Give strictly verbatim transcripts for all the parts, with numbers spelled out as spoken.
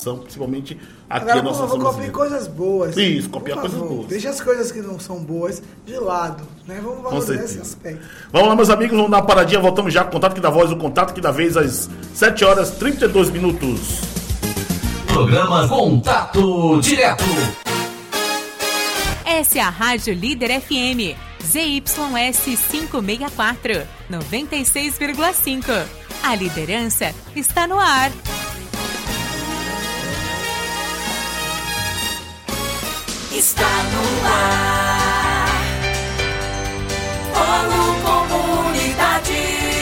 principalmente aqui Agora, a nossa vamos copiar coisas boas. Isso, copiar coisas boas. Deixa as coisas que não são boas de lado, né? Vamos valorizar esse aspecto. Vamos lá, meus amigos, vamos dar uma paradinha, voltamos já com o Contato que dá voz, o Contato que dá vez, às sete horas e trinta e dois minutos. Programa Contato Direto. Essa é a Rádio Líder F M, Z Y S quinhentos e sessenta e quatro, noventa e seis vírgula cinco. A liderança está no ar. Está no ar. Fórum Comunidade.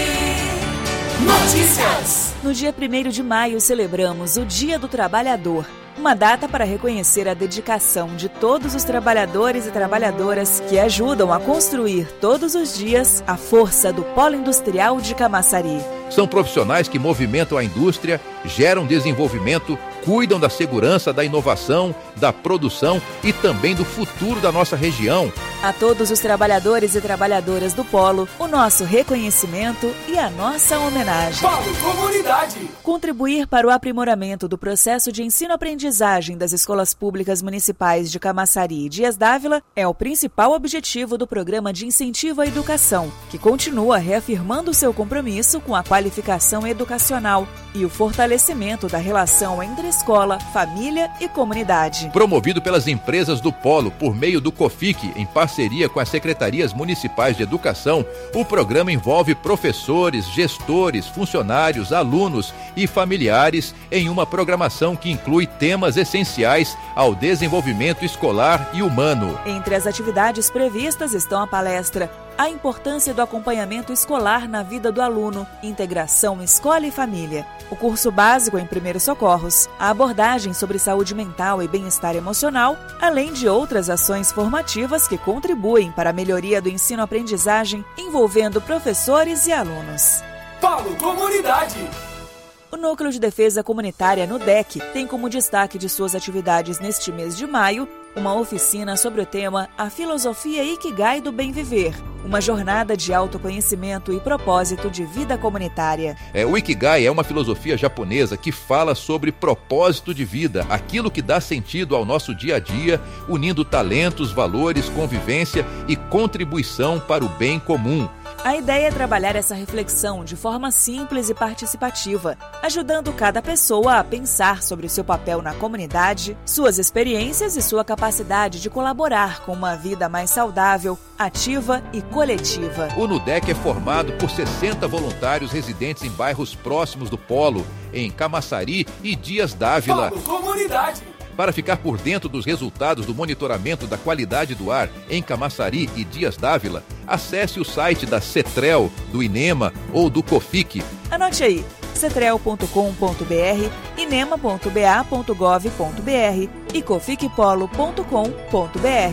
Notícias. No dia primeiro de maio celebramos o Dia do Trabalhador, uma data para reconhecer a dedicação de todos os trabalhadores e trabalhadoras que ajudam a construir todos os dias a força do Polo Industrial de Camaçari. São profissionais que movimentam a indústria, geram desenvolvimento, cuidam da segurança, da inovação, da produção e também do futuro da nossa região. A todos os trabalhadores e trabalhadoras do Polo, o nosso reconhecimento e a nossa homenagem. Polo Comunidade. Contribuir para o aprimoramento do processo de ensino-aprendizagem das escolas públicas municipais de Camaçari e Dias Dávila é o principal objetivo do Programa de Incentivo à Educação, que continua reafirmando seu compromisso com a qualificação educacional e o fortalecimento da relação entre escola, família e comunidade. Promovido pelas empresas do Polo por meio do COFIC, em parceria com as secretarias municipais de educação, o programa envolve professores, gestores, funcionários, alunos e familiares em uma programação que inclui temas essenciais ao desenvolvimento escolar e humano. Entre as atividades previstas estão a palestra A Importância do Acompanhamento Escolar na Vida do Aluno, Integração Escola e Família, o curso básico em Primeiros Socorros, a abordagem sobre saúde mental e bem-estar emocional, além de outras ações formativas que contribuem para a melhoria do ensino-aprendizagem envolvendo professores e alunos. Polo Comunidade. O Núcleo de Defesa Comunitária NUDEC tem como destaque de suas atividades neste mês de maio uma oficina sobre o tema A Filosofia Ikigai do Bem Viver, uma jornada de autoconhecimento e propósito de vida comunitária. É, o Ikigai é uma filosofia japonesa que fala sobre propósito de vida, aquilo que dá sentido ao nosso dia a dia, unindo talentos, valores, convivência e contribuição para o bem comum. A ideia é trabalhar essa reflexão de forma simples e participativa, ajudando cada pessoa a pensar sobre o seu papel na comunidade, suas experiências e sua capacidade de colaborar com uma vida mais saudável, ativa e coletiva. O NUDEC é formado por sessenta voluntários residentes em bairros próximos do Polo, em Camaçari e Dias Dávila. Polo Comunidade. Para ficar por dentro dos resultados do monitoramento da qualidade do ar em Camaçari e Dias Dávila, acesse o site da CETREL, do INEMA ou do COFIC. Anote aí, cetrel ponto com ponto br, inema ponto ba ponto gov ponto br e coficpolo ponto com ponto br.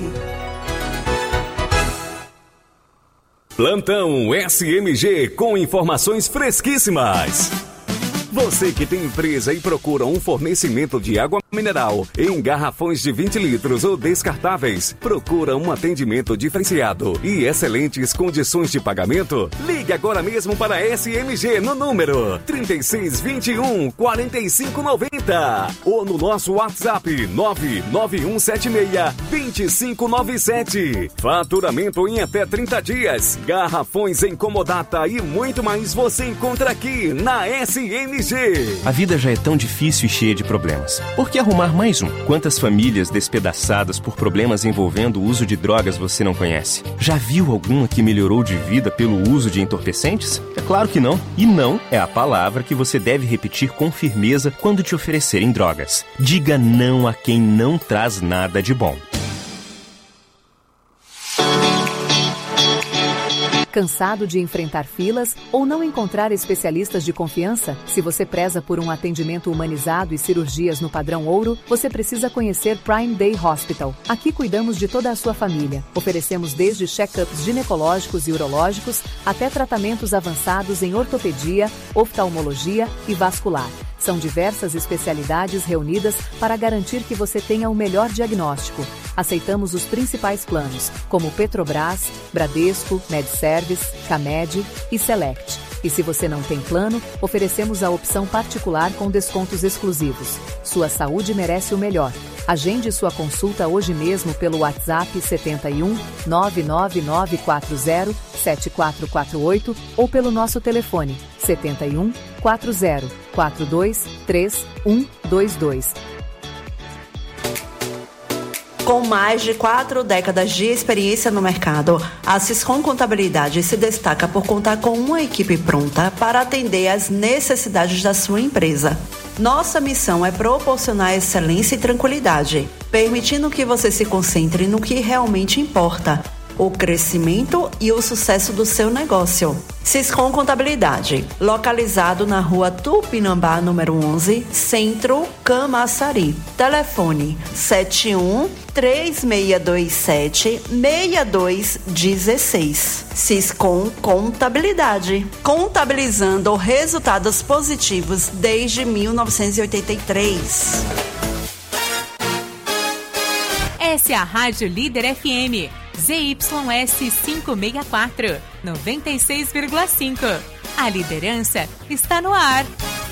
Plantão S M G com informações fresquíssimas. Você que tem empresa e procura um fornecimento de água mineral em garrafões de vinte litros ou descartáveis, procura um atendimento diferenciado e excelentes condições de pagamento? Ligue agora mesmo para a S M G no número trinta e seis, vinte e um, quarenta e cinco, noventa ou no nosso WhatsApp nove nove um sete seis, dois cinco nove sete. Faturamento em até trinta dias, garrafões em comodata e muito mais você encontra aqui na S M G. A vida já é tão difícil e cheia de problemas. Por que arrumar mais um? Quantas famílias despedaçadas por problemas envolvendo o uso de drogas você não conhece? Já viu alguma que melhorou de vida pelo uso de entorpecentes? É claro que não. E não é a palavra que você deve repetir com firmeza quando te oferecerem drogas. Diga não a quem não traz nada de bom. Cansado de enfrentar filas ou não encontrar especialistas de confiança? Se você preza por um atendimento humanizado e cirurgias no padrão ouro, você precisa conhecer Prime Day Hospital. Aqui cuidamos de toda a sua família. Oferecemos desde check-ups ginecológicos e urológicos até tratamentos avançados em ortopedia, oftalmologia e vascular. São diversas especialidades reunidas para garantir que você tenha o melhor diagnóstico. Aceitamos os principais planos, como Petrobras, Bradesco, MedService, Camed e Select. E se você não tem plano, oferecemos a opção particular com descontos exclusivos. Sua saúde merece o melhor. Agende sua consulta hoje mesmo pelo WhatsApp setenta e um, nove nove nove quatro zero, sete quatro quatro oito ou pelo nosso telefone setenta e um, quatro zero, quatro dois três um dois dois. Com mais de quatro décadas de experiência no mercado, a Siscom Contabilidade se destaca por contar com uma equipe pronta para atender às necessidades da sua empresa. Nossa missão é proporcionar excelência e tranquilidade, permitindo que você se concentre no que realmente importa, o crescimento e o sucesso do seu negócio. Siscom Contabilidade, localizado na rua Tupinambá, número onze, Centro, Camaçari. Telefone sete um, três seis dois sete, seis dois um seis. Siscom Contabilidade, contabilizando resultados positivos desde mil novecentos e oitenta e três. Essa é a Rádio Líder F M. Z Y S quinhentos e sessenta e quatro, noventa e seis vírgula cinco. A liderança está no ar.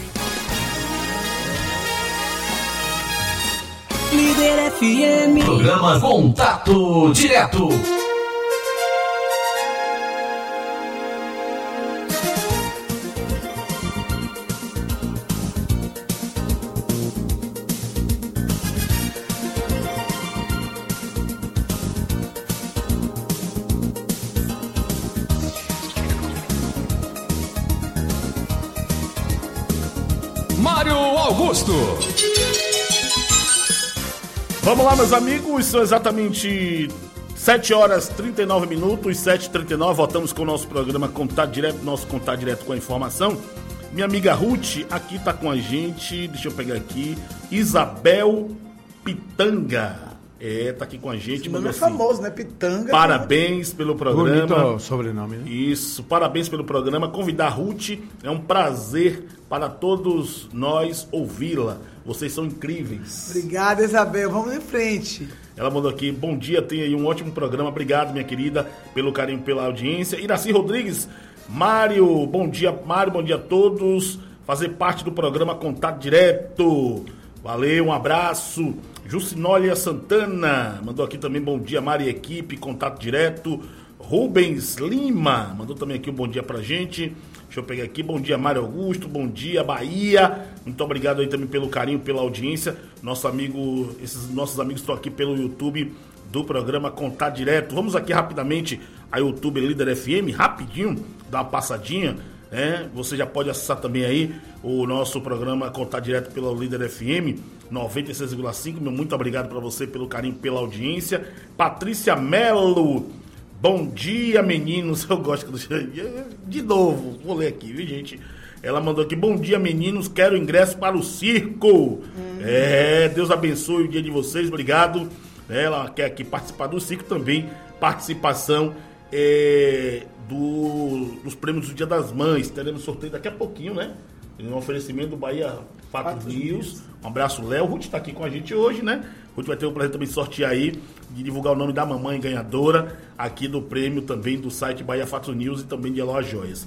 Líder F M. Programa Contato Direto. Mário Augusto. Vamos lá, meus amigos, são exatamente sete horas e trinta e nove minutos, sete e trinta e nove, voltamos com o nosso programa Contato Direto, nosso Contato Direto com a informação. Minha amiga Ruth aqui tá com a gente, deixa eu pegar aqui, Isabel Pitanga. É, tá aqui com a gente. Esse nome é assim, famoso, né? Pitanga. Parabéns né? pelo programa. Bonito sobrenome, né? Isso, parabéns pelo programa. Convidar a Ruth, é um prazer para todos nós ouvi-la. Vocês são incríveis. Obrigada, Isabel. Vamos em frente. Ela mandou aqui, bom dia, tem aí um ótimo programa. Obrigado, minha querida, pelo carinho, pela audiência. Iraci Rodrigues, Mário, bom dia, Mário, bom dia a todos. Fazer parte do programa Contato Direto. Valeu, um abraço. Jucinólia Santana mandou aqui também bom dia, Mari, equipe, Contato Direto. Rubens Lima mandou também aqui um bom dia pra gente. Deixa eu pegar aqui, bom dia, Mário Augusto, bom dia, Bahia. Muito obrigado aí também pelo carinho, pela audiência. Nosso amigo, esses nossos amigos estão aqui pelo YouTube do programa Contato Direto. Vamos aqui rapidamente a YouTube Líder F M, rapidinho, dar uma passadinha. É, você já pode acessar também aí o nosso programa Contato Direto pela Líder F M noventa e seis vírgula cinco. Meu muito obrigado para você pelo carinho, pela audiência. Patrícia Melo, bom dia, meninos. Eu gosto do... De novo, vou ler aqui, viu, gente? Ela mandou aqui, bom dia, meninos, quero ingresso para o circo. Hum. É, Deus abençoe o dia de vocês, obrigado. Ela quer aqui participar do circo também, participação é, do, dos prêmios do Dia das Mães. Teremos sorteio daqui a pouquinho, né? Tem um oferecimento do Bahia Fatos News. Um abraço, Léo. Ruth está aqui com a gente hoje, né? Ruth vai ter o prazer também de sortear aí, de divulgar o nome da mamãe ganhadora aqui do prêmio também do site Bahia Fatos News e também de Eloa Joias.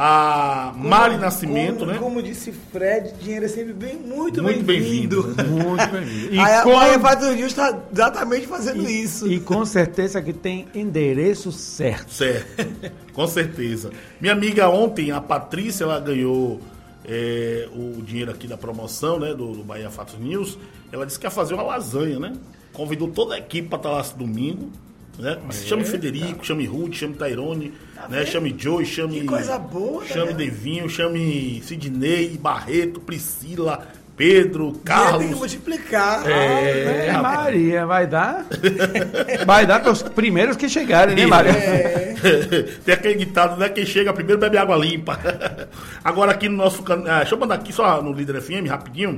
A como, Mari Nascimento, como, né? Como disse Fred, dinheiro é sempre bem, muito, muito bem-vindo. Bem-vindo. Né? Muito bem-vindo. E a com... Bahia Fatos News está exatamente fazendo e, isso. E com certeza que tem endereço certo. Certo, com certeza. Minha amiga ontem, a Patrícia, ela ganhou é, o dinheiro aqui da promoção, né, do, do Bahia Fatos News. Ela disse que ia fazer uma lasanha, né? Convidou toda a equipe para estar lá esse domingo. Né? Chame Federico, chame Ruth, chame Tairone, tá, né? Chame Joey, chame. Que coisa boa, chame né? Devinho, chame Sidney, Barreto, Priscila, Pedro, Carlos. Tem que multiplicar. É, ah, Maria, vai dar? Vai dar para os primeiros que chegarem, né, Maria? É. Tem aquele ditado, né? Quem chega primeiro bebe água limpa. Agora aqui no nosso canal. Ah, deixa eu mandar aqui só no Líder F M, rapidinho.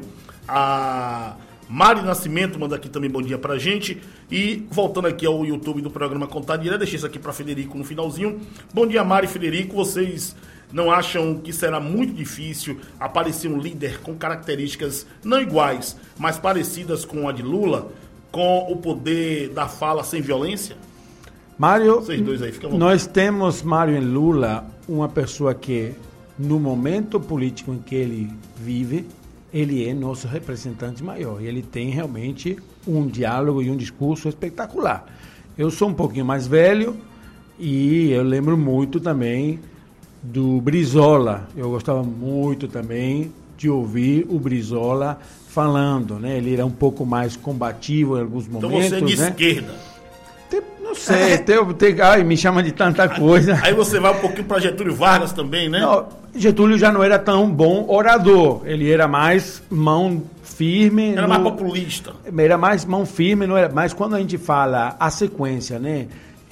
A Mari Nascimento manda aqui também bom dia pra gente. E voltando aqui ao YouTube do programa Contato Direto, deixei isso aqui pra Federico no finalzinho. Bom dia, Mari e Federico. Vocês não acham que será muito difícil aparecer um líder com características não iguais, mas parecidas com a de Lula, com o poder da fala sem violência? Mário, Vocês dois aí, fica à vontade. Nós temos, Mário e Lula, uma pessoa que no momento político em que ele vive, ele é nosso representante maior. E ele tem realmente um diálogo e um discurso espetacular. Eu sou um pouquinho mais velho e eu lembro muito também do Brizola. Eu gostava muito também de ouvir o Brizola falando, né? Ele era um pouco mais combativo em alguns momentos. Então você é de né? esquerda. Tem, não sei, tem, tem, ai, me chama de tanta coisa. Aí você vai um pouquinho para Getúlio Vargas também, né? Não, Getúlio já não era tão bom orador. Ele era mais mão firme. Era no, mais populista. Era mais mão firme, não era. Mas quando a gente fala a sequência, né?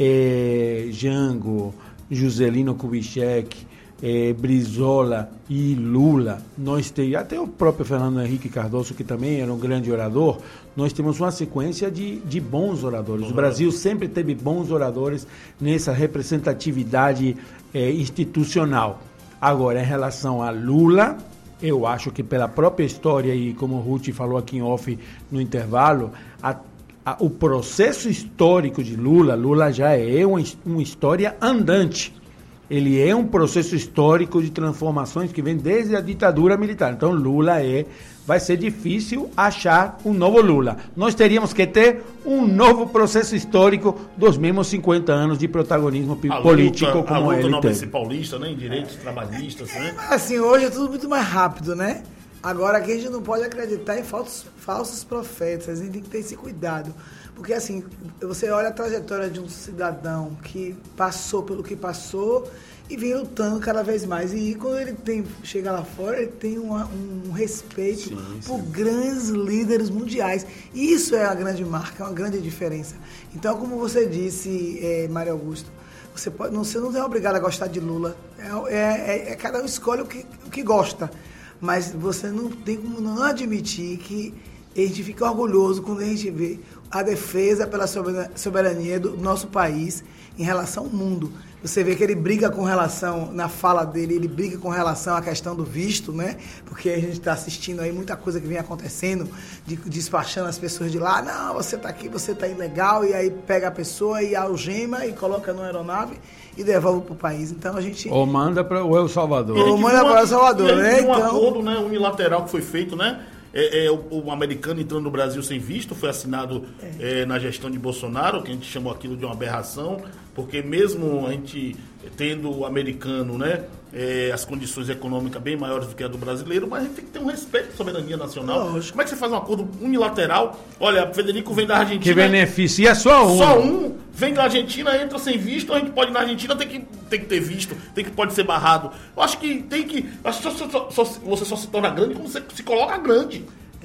É, Jango, Juscelino Kubitschek, é, Brizola e Lula, nós temos, até o próprio Fernando Henrique Cardoso, que também era um grande orador, nós temos uma sequência de, de bons oradores. Uhum. O Brasil sempre teve bons oradores nessa representatividade é, institucional. Agora, em relação a Lula, eu acho que pela própria história, e como o Ruth falou aqui em off no intervalo, a, a, o processo histórico de Lula, Lula já é uma, uma história andante. Ele é um processo histórico de transformações que vem desde a ditadura militar. Então, Lula é... Vai ser difícil achar um novo Lula. Nós teríamos que ter um novo processo histórico dos mesmos cinquenta anos de protagonismo a político luta, como a luta ele não teve. paulista, né? Em direitos trabalhistas, né? Assim, hoje é tudo muito mais rápido, né? Agora aqui a gente não pode acreditar em falsos, falsos profetas. A gente tem que ter esse cuidado. Porque, assim, você olha a trajetória de um cidadão que passou pelo que passou e vem lutando cada vez mais. E quando ele tem, chega lá fora, ele tem uma, um respeito sim, sim. por grandes líderes mundiais. E isso é a grande marca, é uma grande diferença. Então, como você disse, é, Mário Augusto, você, pode, não, você não é obrigado a gostar de Lula. É, é, é, cada um escolhe o que, o que gosta. Mas você não tem como não admitir que a gente fica orgulhoso quando a gente vê a defesa pela soberania do nosso país em relação ao mundo. Você vê que ele briga com relação, na fala dele, ele briga com relação à questão do visto, né? Porque a gente está assistindo aí muita coisa que vem acontecendo, de, despachando as pessoas de lá, não, você está aqui, você está ilegal, e aí pega a pessoa e algema e coloca numa aeronave e devolve para o país. Então a gente... Ou manda para o El Salvador. Ou manda para o El Salvador, né? Tem um então... acordo, né, unilateral que foi feito, né? É, é, o, o americano entrando no Brasil sem visto, foi assinado é. É, na gestão de Bolsonaro, que a gente chamou aquilo de uma aberração, porque mesmo a gente tendo o americano, né, é, as condições econômicas bem maiores do que a do brasileiro, mas a gente tem que ter um respeito à soberania nacional. Lógico. Como é que você faz um acordo unilateral? Olha, Federico vem da Argentina... Que beneficia só um. Só um. Vem da Argentina, entra sem visto, a gente pode ir na Argentina, tem que, tem que ter visto, tem que, pode ser barrado. Eu acho que tem que... Acho que só, só, só, você só se torna grande quando você se coloca grande.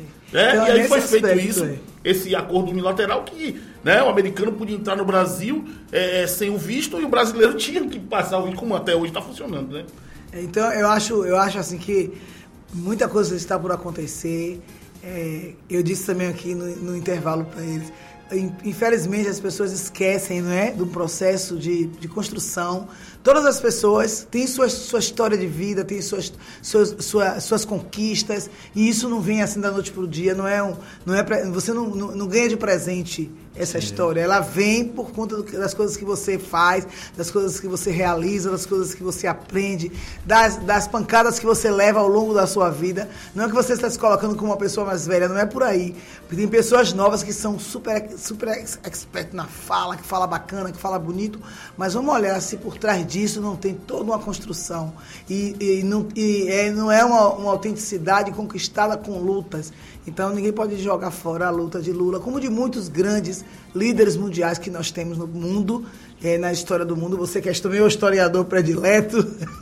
É, então, e aí foi feito isso, é. esse acordo unilateral que, né, o americano podia entrar no Brasil é, sem o visto e o brasileiro tinha que passar o visto, como até hoje está funcionando, né? Então eu acho, eu acho assim que muita coisa está por acontecer. É, eu disse também aqui no, no intervalo para eles. Infelizmente as pessoas esquecem, não é, do processo de, de construção. Todas as pessoas têm sua, sua história de vida, têm suas, suas, suas, suas conquistas, e isso não vem assim da noite para o dia, não é um, não é pra, você não, não, não ganha de presente essa Sim. história, ela vem por conta do, das coisas que você faz, das coisas que você realiza, das coisas que você aprende, das, das pancadas que você leva ao longo da sua vida. Não é que você está se colocando como uma pessoa mais velha, não é por aí. Porque tem pessoas novas que são super, super expert na fala, que fala bacana, que fala bonito, mas vamos olhar se por trás disso não tem toda uma construção. E, e, não, e é, não é uma, uma autenticidade conquistada com lutas. Então ninguém pode jogar fora a luta de Lula, como de muitos grandes líderes mundiais que nós temos no mundo, é, na história do mundo. Você que é também o historiador predileto,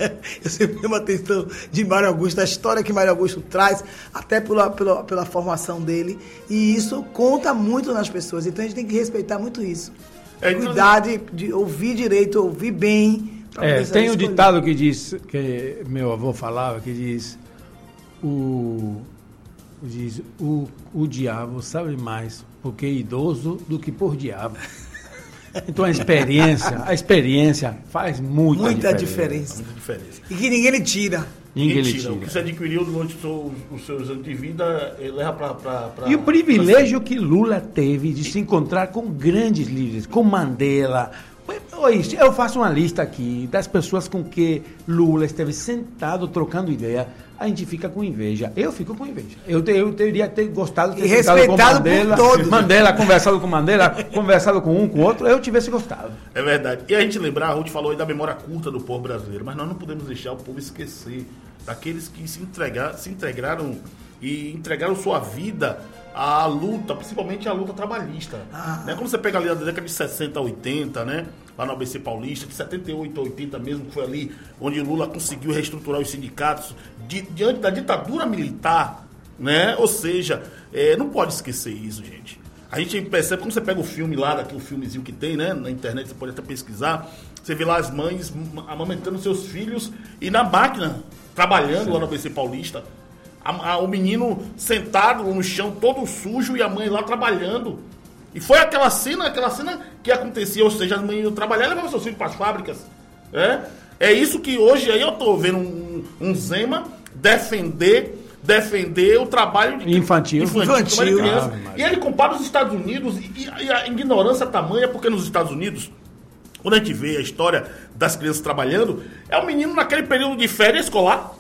eu sempre tenho uma atenção de Mário Augusto, a história que Mário Augusto traz, até pela, pela, pela formação dele, e isso conta muito nas pessoas, então a gente tem que respeitar muito isso. É, então... Cuidar de, de ouvir direito, ouvir bem. É, tem um ditado que diz, que meu avô falava, que diz, o... Diz, o, o diabo sabe mais porque é idoso do que por diabo. Então a experiência, a experiência faz muita, muita diferença. diferença. Muita diferença. E que ninguém lhe tira. Ninguém lhe tira. tira. O que você adquiriu durante os seus anos de vida, ele leva para... E o privilégio que Lula teve de se encontrar com grandes líderes, com Mandela. Oi, eu faço uma lista aqui das pessoas com que Lula esteve sentado trocando ideia. A gente fica com inveja. Eu fico com inveja. Eu, te, eu teria ter gostado de ter e sentado com Mandela. Por todos. Mandela, conversado com Mandela, conversado com um, com outro, eu tivesse gostado. É verdade. E a gente lembrar, a Ruth falou aí da memória curta do povo brasileiro, mas nós não podemos deixar o povo esquecer daqueles que se, entregar, se integraram e entregaram sua vida à luta, principalmente à luta trabalhista. Ah. Né? Como você pega ali da década de sessenta, oitenta, né? Lá no A B C Paulista, de setenta e oito a oitenta mesmo, que foi ali onde Lula conseguiu reestruturar os sindicatos di, diante da ditadura militar, né? Ou seja, é, não pode esquecer isso, gente. A gente percebe, quando você pega o filme lá, daquele filmezinho que tem, né? Na internet, você pode até pesquisar, você vê lá as mães amamentando seus filhos e na máquina, trabalhando Sim. lá no A B C Paulista. A, a, o menino sentado no chão, todo sujo, e a mãe lá trabalhando. E foi aquela cena, aquela cena que acontecia, ou seja, as mães iam trabalhar e levavam seus filhos para as fábricas. É, é isso que hoje aí eu tô vendo um, um Zema defender, defender o trabalho de, infantil, infantil, infantil. De criança. Ah, e ele compara os Estados Unidos, e, e a ignorância tamanha, porque nos Estados Unidos, quando a gente vê a história das crianças trabalhando, é o menino naquele período de férias escolar,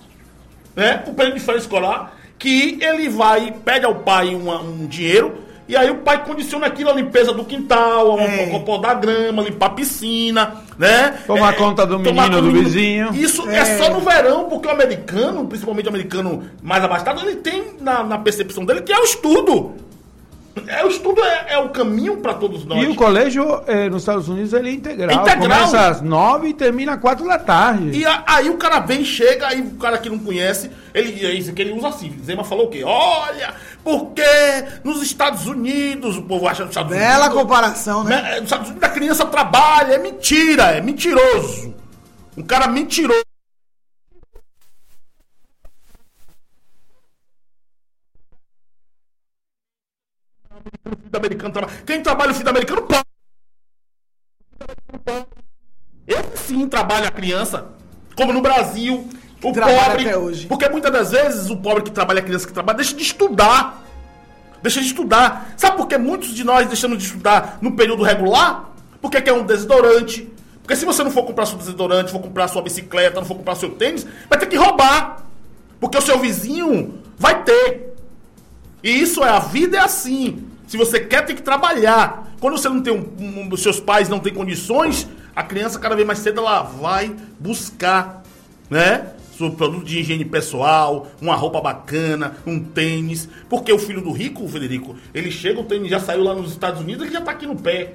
né? O período de férias escolar, que ele vai, pede ao pai uma, um dinheiro, e aí o pai condiciona aquilo, a limpeza do quintal, é. a podar da grama, limpar a piscina, né? Tomar é, conta do menino, do vizinho. Isso é. é só no verão, porque o americano, principalmente o americano mais abastado, ele tem na, na percepção dele que é o estudo. É, o estudo é, é o caminho para todos nós. E o colégio é, nos Estados Unidos ele é integral. integral. Começa às nove e termina às quatro da tarde. E a, aí o cara vem, chega, aí o cara que não conhece, ele, isso que ele usa assim. Zema falou o quê? Olha, porque nos Estados Unidos, o povo acha nos Estados Unidos. Bela comparação, né? Nos Estados Unidos a criança trabalha, é mentira, é mentiroso. Um cara mentiroso. Americano trabalha. Quem trabalha o filho americano pode. Ele sim trabalha a criança. Como no Brasil, o pobre. Até hoje. Porque muitas das vezes o pobre que trabalha, a criança que trabalha, deixa de estudar. Deixa de estudar. Sabe por que muitos de nós deixamos de estudar no período regular? Porque quer um desodorante. Porque se você não for comprar seu desodorante, for comprar sua bicicleta, não for comprar seu tênis, vai ter que roubar. Porque o seu vizinho vai ter. E isso é, a vida é assim. Se você quer, tem que trabalhar. Quando você não tem um, um, seus pais não têm condições, a criança cada vez mais cedo ela vai buscar, né? Seu produto de higiene pessoal, uma roupa bacana, um tênis. Porque o filho do rico, o Federico, ele chega, o tênis já saiu lá nos Estados Unidos, ele já tá aqui no pé.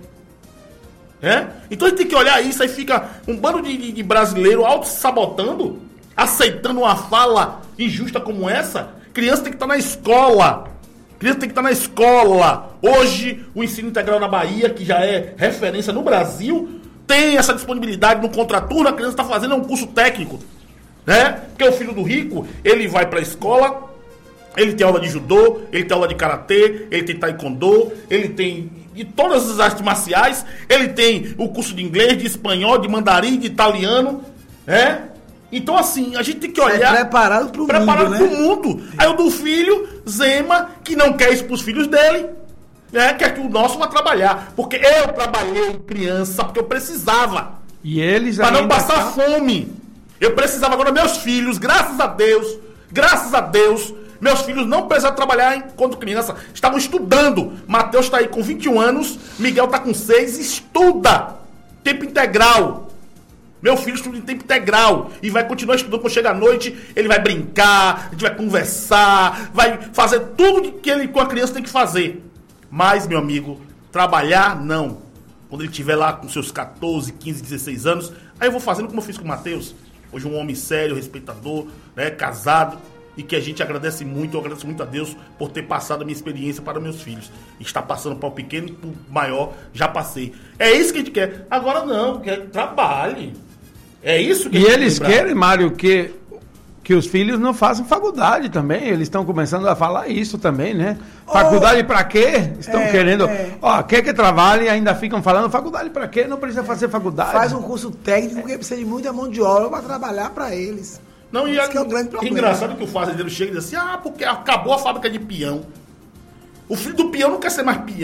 É? Então a gente tem que olhar isso, aí fica um bando de, de, de brasileiro auto-sabotando, aceitando uma fala injusta como essa. Criança tem que estar na escola. Criança tem que estar na escola. Hoje, o ensino integral na Bahia, que já é referência no Brasil, tem essa disponibilidade no contraturno. A criança está fazendo um curso técnico, né? Porque o filho do rico, ele vai para a escola, ele tem aula de judô, ele tem aula de karatê, ele tem taekwondo, ele tem de todas as artes marciais, ele tem o curso de inglês, de espanhol, de mandarim, de italiano, né? Então, assim, a gente tem que olhar... É preparado pro preparado mundo, pro né? mundo. Aí o do filho, Zema, que não quer isso pros filhos dele, né? Quer que o nosso vá trabalhar. Porque eu trabalhei criança, porque eu precisava. E eles Pra não ainda passar tá... fome. Eu precisava. Agora, meus filhos, graças a Deus, graças a Deus, meus filhos não precisavam trabalhar enquanto criança. Estavam estudando. Matheus tá aí com vinte e um anos, Miguel tá com seis, estuda. Tempo integral. Meu filho estuda em tempo integral e vai continuar estudando. Quando chega à noite, ele vai brincar, a gente vai conversar, vai fazer tudo que ele com a criança tem que fazer. Mas, meu amigo, trabalhar, não. Quando ele estiver lá com seus catorze, quinze, dezesseis anos, aí eu vou fazendo como eu fiz com o Matheus. Hoje um homem sério, respeitador, né, casado, e que a gente agradece muito, eu agradeço muito a Deus por ter passado a minha experiência para meus filhos. Está passando para o pequeno e para o maior, já passei. É isso que a gente quer. Agora não, quer trabalhe. É isso que E a gente eles lembrar. querem, Mário, que, que os filhos não façam faculdade também. Eles estão começando a falar isso também, né? Faculdade oh, pra quê? Estão é, querendo... É. Ó, quer que trabalhe e ainda ficam falando faculdade pra quê? Não precisa fazer faculdade. Faz um curso técnico porque precisa de muita mão de obra para trabalhar para eles. Não, e Esse que é o grande problema. Engraçado que o fazendeiro chega e diz assim, ah, porque acabou a fábrica de peão. O filho do peão não quer ser mais peão.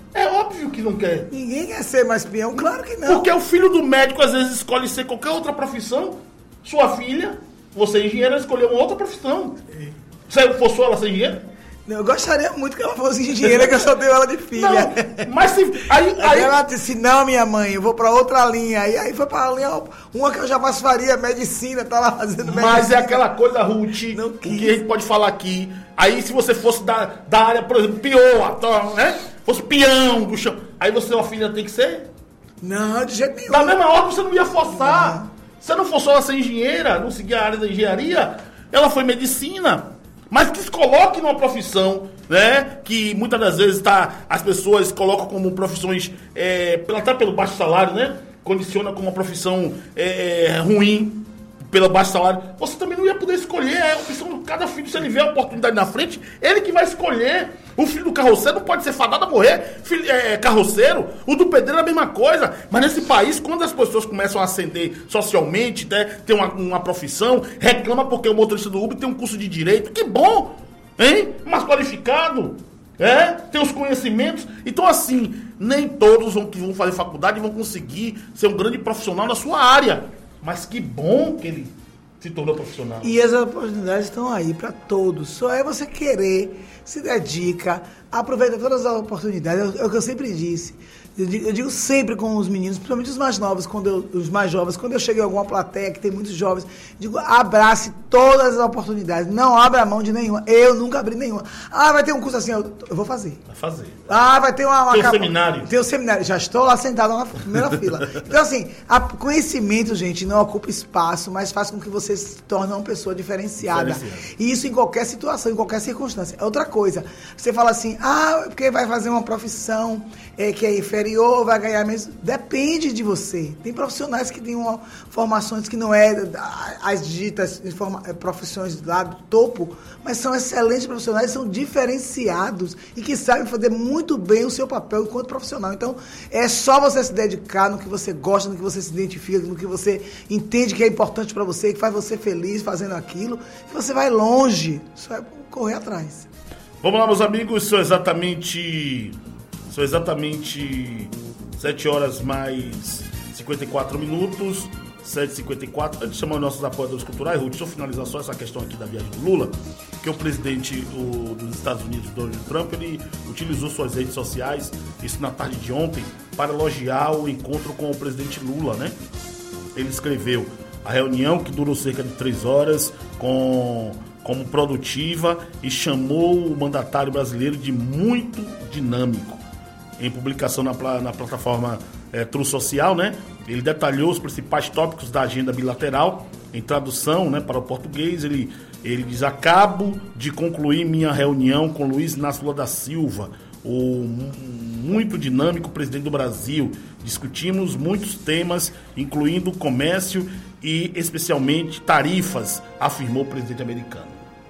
É óbvio que não quer. Ninguém quer ser mais peão, claro que não. Porque o filho do médico às vezes escolhe ser qualquer outra profissão. Sua filha, você é engenheira, escolheu uma outra profissão. Se eu fosse ela ser engenheira? Eu gostaria muito que ela fosse engenheira, que eu só tenho ela de filha. Não, mas se... Aí, aí, aí ela disse, não, minha mãe, eu vou pra outra linha. Aí, aí foi pra linha, uma que eu jamais faria, medicina, tá lá fazendo medicina. Mas é aquela coisa, Ruth, o que a gente pode falar aqui. Aí se você fosse da, da área, por exemplo, pioa, né? Fosse peão do chão. Aí você, sua filha tem que ser? Não, de jeito nenhum. Da mesma hora você não ia forçar. Não. Se não fosse ela ser engenheira, não seguir a área da engenharia, ela foi medicina. Mas que se coloque numa profissão, né? Que muitas das vezes tá, as pessoas colocam como profissões, é, até pelo baixo salário, né? Condiciona como uma profissão é, ruim, pelo baixo salário. Você também não ia poder escolher, é a opção de cada filho. Se ele vê a oportunidade na frente, ele que vai escolher. O filho do carroceiro não pode ser fadado a morrer. Filho, é, carroceiro, o do pedreiro é a mesma coisa. Mas nesse país, quando as pessoas começam a ascender socialmente, né, ter uma, uma profissão, reclama porque o motorista do Uber tem um curso de direito. Que bom, hein? Mais qualificado, é? Tem os conhecimentos. Então, assim, nem todos vão, que vão fazer faculdade vão conseguir ser um grande profissional na sua área. Mas que bom que ele se tornou profissional. E as oportunidades estão aí para todos. Só é você querer, se dedica, aproveita todas as oportunidades. É o que eu sempre disse. Eu digo, eu digo sempre com os meninos, principalmente os mais novos, quando eu, os mais jovens, quando eu chego em alguma plateia que tem muitos jovens, digo, abrace todas as oportunidades, não abra mão de nenhuma. Eu nunca abri nenhuma. Ah, vai ter um curso assim, eu, eu vou fazer. Vai fazer. Ah, vai ter uma... uma tem um capa, seminário. Tem um seminário. Já estou lá sentado na primeira fila. Então, assim, a, conhecimento, gente, não ocupa espaço, mas faz com que você se torne uma pessoa diferenciada. diferenciada. E isso em qualquer situação, em qualquer circunstância. É outra coisa. Você fala assim, ah, porque vai fazer uma profissão é, que é inferior, vai ganhar mesmo. Depende de você. Tem profissionais que têm uma, formações que não é as ditas informa, profissões lá do topo, mas são excelentes profissionais, são diferenciados e que sabem fazer muito bem o seu papel enquanto profissional. Então, é só você se dedicar no que você gosta, no que você se identifica, no que você entende que é importante para você, que faz você feliz fazendo aquilo, que você vai longe. Só é correr atrás. Vamos lá, meus amigos, são exatamente... São exatamente sete horas mais cinquenta e quatro minutos, sete e cinquenta e quatro. Antes de chamar os nossos apoiadores culturais, Ruth, deixa eu finalizar só essa questão aqui da viagem do Lula, que o presidente o, dos Estados Unidos, Donald Trump, ele utilizou suas redes sociais, isso na tarde de ontem, para elogiar o encontro com o presidente Lula, né? Ele escreveu, a reunião que durou cerca de três horas, com... como produtiva, e chamou o mandatário brasileiro de muito dinâmico. Em publicação na, na plataforma é, True Social, né? Ele detalhou os principais tópicos da agenda bilateral. Em tradução, né, para o português, ele, ele diz: acabo de concluir minha reunião com Luiz Inácio Lula da Silva, o muito dinâmico presidente do Brasil. Discutimos muitos temas, incluindo comércio e especialmente tarifas, afirmou o presidente americano.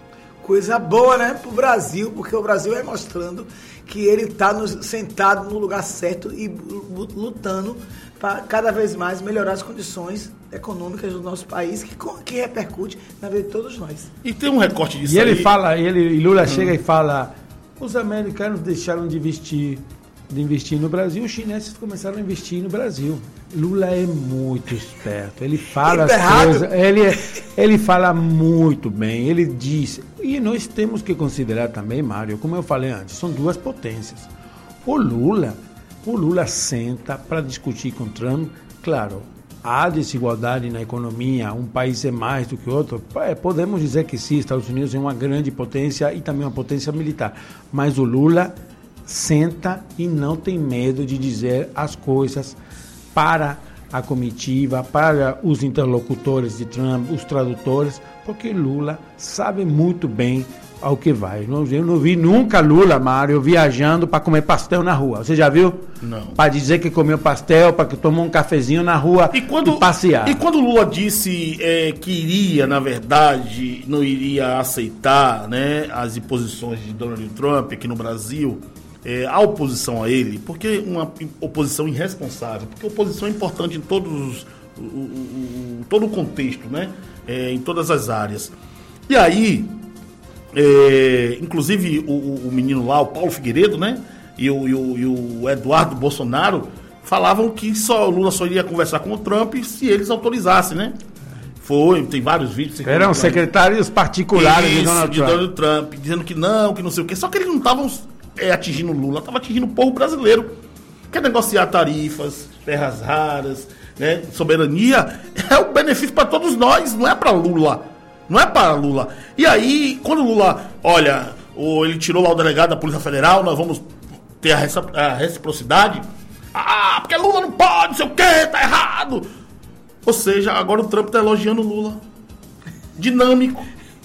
Coisa boa, né, pro Brasil, porque o Brasil é mostrando que ele está sentado no lugar certo e lutando para cada vez mais melhorar as condições econômicas do nosso país, que, que repercute na vida de todos nós. E tem um recorte disso e aí. E ele fala, ele, Lula hum. chega e fala, os americanos deixaram de investir, de investir no Brasil, os chineses começaram a investir no Brasil. Lula é muito esperto, ele fala as coisas, ele, ele fala muito bem, ele diz, e nós temos que considerar também, Mário, como eu falei antes, são duas potências. O Lula, o Lula senta para discutir com Trump, claro, há desigualdade na economia, um país é mais do que outro, podemos dizer que sim, Estados Unidos é uma grande potência e também uma potência militar, mas o Lula senta e não tem medo de dizer as coisas para a comitiva, para os interlocutores de Trump, os tradutores, porque Lula sabe muito bem ao que vai. Eu não vi nunca Lula, Mário, viajando para comer pastel na rua. Você já viu? Não. Para dizer que comeu pastel, para que tomou um cafezinho na rua e, quando, e passear. E quando Lula disse é, que iria, na verdade, não iria aceitar, né, as imposições de Donald Trump aqui no Brasil, É, a oposição a ele, porque uma oposição irresponsável, porque a oposição é importante em todos os, o, o, o, todo o contexto, né? É, em todas as áreas. E aí, é, inclusive o, o menino lá, o Paulo Figueiredo, né? e o, e o, e o Eduardo Bolsonaro falavam que só, o Lula só iria conversar com o Trump se eles autorizassem, né? Foi, tem vários vídeos. Eram secretários particulares Isso, de Donald de Trump. Donald Trump, dizendo que não, que não sei o quê. Só que eles não estavam é, atingindo o Lula, estavam atingindo o povo brasileiro. Quer negociar tarifas, terras raras, né, soberania, é o benefício para todos nós, não é para Lula. Não é para Lula. E aí, quando o Lula, olha, ou ele tirou lá o delegado da Polícia Federal, nós vamos ter a, recipro- a reciprocidade. Ah, porque Lula não pode, não sei o quê, tá errado. Ou seja, agora o Trump está elogiando o Lula. Dinâmico.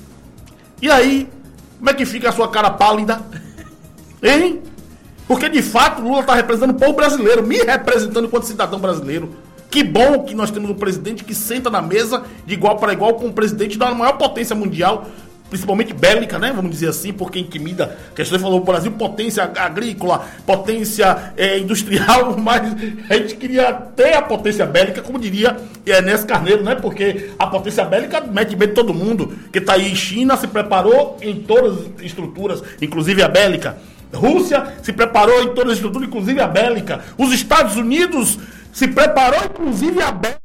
E aí, como é que fica a sua cara pálida? Hein? Porque de fato o Lula está representando o povo brasileiro, me representando enquanto cidadão brasileiro. Que bom que nós temos um presidente que senta na mesa de igual para igual com o presidente da maior potência mundial, principalmente bélica, né? Vamos dizer assim, porque intimida. Que a gente falou, o Brasil potência agrícola, potência é, industrial, mas a gente queria ter a potência bélica, como diria Enéas Carneiro, né? Porque a potência bélica mete medo de todo mundo. Que tá aí, China se preparou em todas as estruturas, inclusive a bélica. Rússia se preparou em todas as estruturas, inclusive a bélica. Os Estados Unidos se preparou, inclusive a bélica.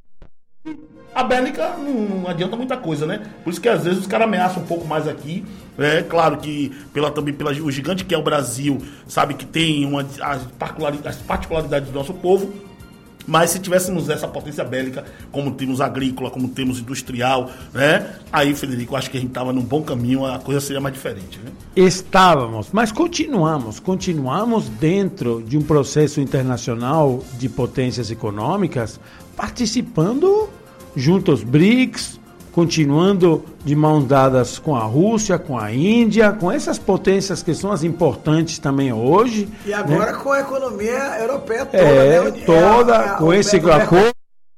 A bélica não, não adianta muita coisa, né? Por isso que às vezes os caras ameaçam um pouco mais aqui. É claro que pela, também pela, o gigante que é o Brasil, sabe que tem uma, as, particularidades, as particularidades do nosso povo. Mas se tivéssemos essa potência bélica, como temos agrícola, como temos industrial, né? Aí, Frederico, acho que a gente estava num bom caminho, a coisa seria mais diferente, né? Estávamos, mas continuamos, continuamos dentro de um processo internacional de potências econômicas, participando junto aos BRICS, continuando de mãos dadas com a Rússia, com a Índia, com essas potências que são as importantes também hoje. E agora, né, com a economia europeia toda, é, né? toda, é a, a, com esse acordo.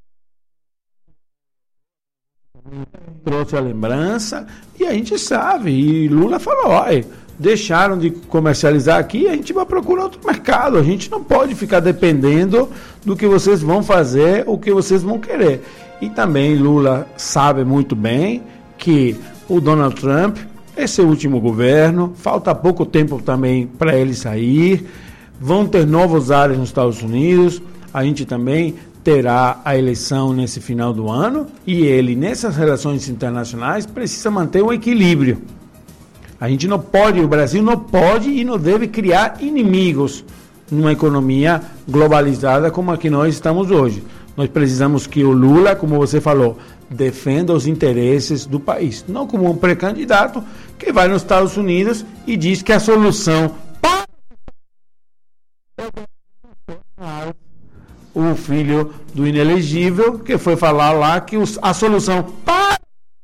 Trouxe a lembrança, e a gente sabe, e Lula falou, olha, deixaram de comercializar aqui, a gente vai procurar outro mercado, a gente não pode ficar dependendo do que vocês vão fazer, o que vocês vão querer. E também Lula sabe muito bem que o Donald Trump, esse é o último governo, falta pouco tempo também para ele sair, vão ter novos áreas nos Estados Unidos, a gente também terá a eleição nesse final do ano, e ele, nessas relações internacionais, precisa manter um equilíbrio. A gente não pode, o Brasil não pode e não deve criar inimigos numa economia globalizada como a que nós estamos hoje. Nós precisamos que o Lula, como você falou, defenda os interesses do país. Não como um pré-candidato que vai nos Estados Unidos e diz que a solução para o filho do inelegível, que foi falar lá que os, a solução para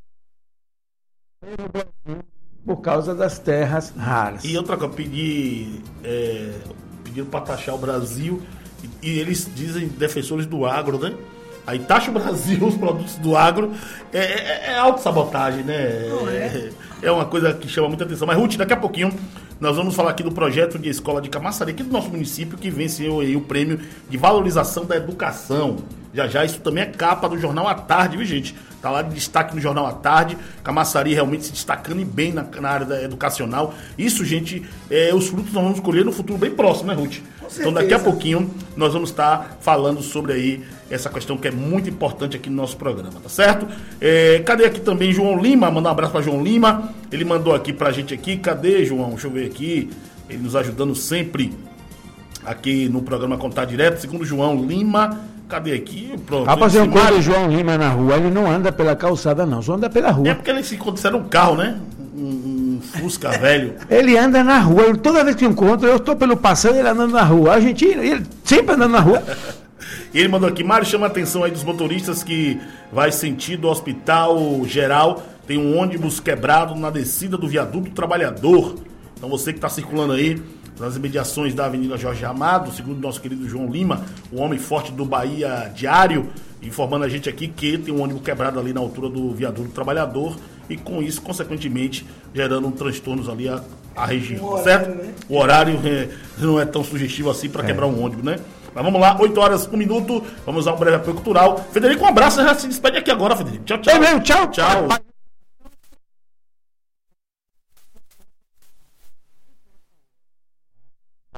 por causa das terras raras. E outra coisa, pedir, é, pediram para taxar o Brasil. E eles dizem defensores do agro, né? Aí taxa o Brasil, os produtos do agro. É, é, é autossabotagem, né? Não é. É, é uma coisa que chama muita atenção. Mas, Ruth, daqui a pouquinho nós vamos falar aqui do projeto de escola de Camaçari, aqui do nosso município, que venceu aí o prêmio de valorização da educação. Já já, isso também é capa do Jornal à Tarde, viu, gente? Tá lá de destaque no Jornal à Tarde. Camaçari realmente se destacando e bem na, na área da educacional. Isso, gente, é, os frutos nós vamos colher no futuro bem próximo, né, Ruth? Então, daqui a pouquinho, nós vamos estar falando sobre aí essa questão que é muito importante aqui no nosso programa, tá certo? É, cadê aqui também João Lima? Mandar um abraço para João Lima. Ele mandou aqui pra gente aqui. Cadê, João? Deixa eu ver aqui. Ele nos ajudando sempre aqui no programa Contar Direto. Segundo João Lima... Cadê aqui? Pronto. Rapaz, eu encontro o João Lima na rua, ele não anda pela calçada não, só anda pela rua. É porque ele se considera um carro, né? Um, um Fusca velho. Ele anda na rua, eu, toda vez que eu encontro, eu estou pelo passeio, ele andando na rua. Argentino, ele sempre andando na rua. E ele mandou aqui, Mário, chama a atenção aí dos motoristas que vai sentido Hospital Geral, tem um ônibus quebrado na descida do Viaduto Trabalhador. Então você que está circulando aí nas imediações da Avenida Jorge Amado, segundo nosso querido João Lima, o homem forte do Bahia Diário, informando a gente aqui que tem um ônibus quebrado ali na altura do Viaduto Trabalhador e com isso, consequentemente, gerando um transtornos ali à, à região, o certo? Horário, né? O horário é, não é tão sugestivo assim para é. quebrar um ônibus, né? Mas vamos lá, oito horas, um minuto, vamos a um breve apoio cultural. Federico, um abraço, já se despede aqui agora, Federico. Tchau, tchau. É mesmo, tchau. Tchau.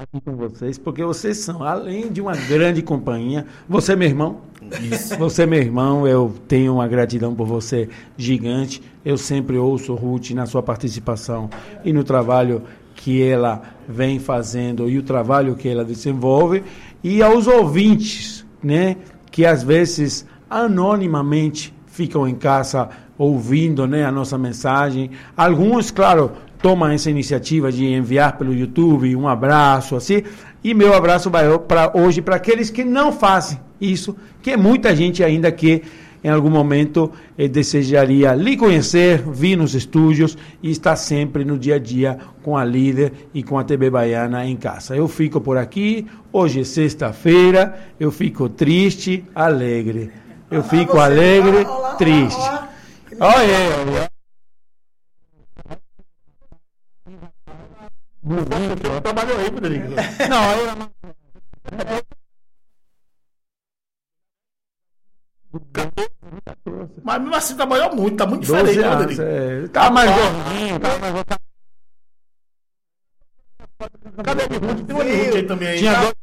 aqui com vocês, porque vocês são, além de uma grande companhia, você é meu irmão. Isso. Você é meu irmão, eu tenho uma gratidão por você gigante. Eu sempre ouço Ruth na sua participação e no trabalho que ela vem fazendo e o trabalho que ela desenvolve. E aos ouvintes, né, que às vezes anonimamente ficam em casa ouvindo, né, a nossa mensagem. Alguns, claro, tomam essa iniciativa de enviar pelo YouTube um abraço, assim. E meu abraço vai para hoje para aqueles que não fazem isso, que muita gente ainda que em algum momento eh, desejaria lhe conhecer, vir nos estúdios e estar sempre no dia a dia com a Líder e com a T V Baiana em casa. Eu fico por aqui, hoje é sexta-feira, eu fico triste, alegre. Eu fico ah, alegre, olá, olá, triste. Olha, olha. Você trabalhou aí, Frederico? Não, eu não. Mas mesmo assim trabalhou muito, tá muito diferente, né, Frederico? É. Tá mais gordinho, tá mais gordinho. Cadê o Ruth? Tem uma Ruth aí também aí. Tinha dois...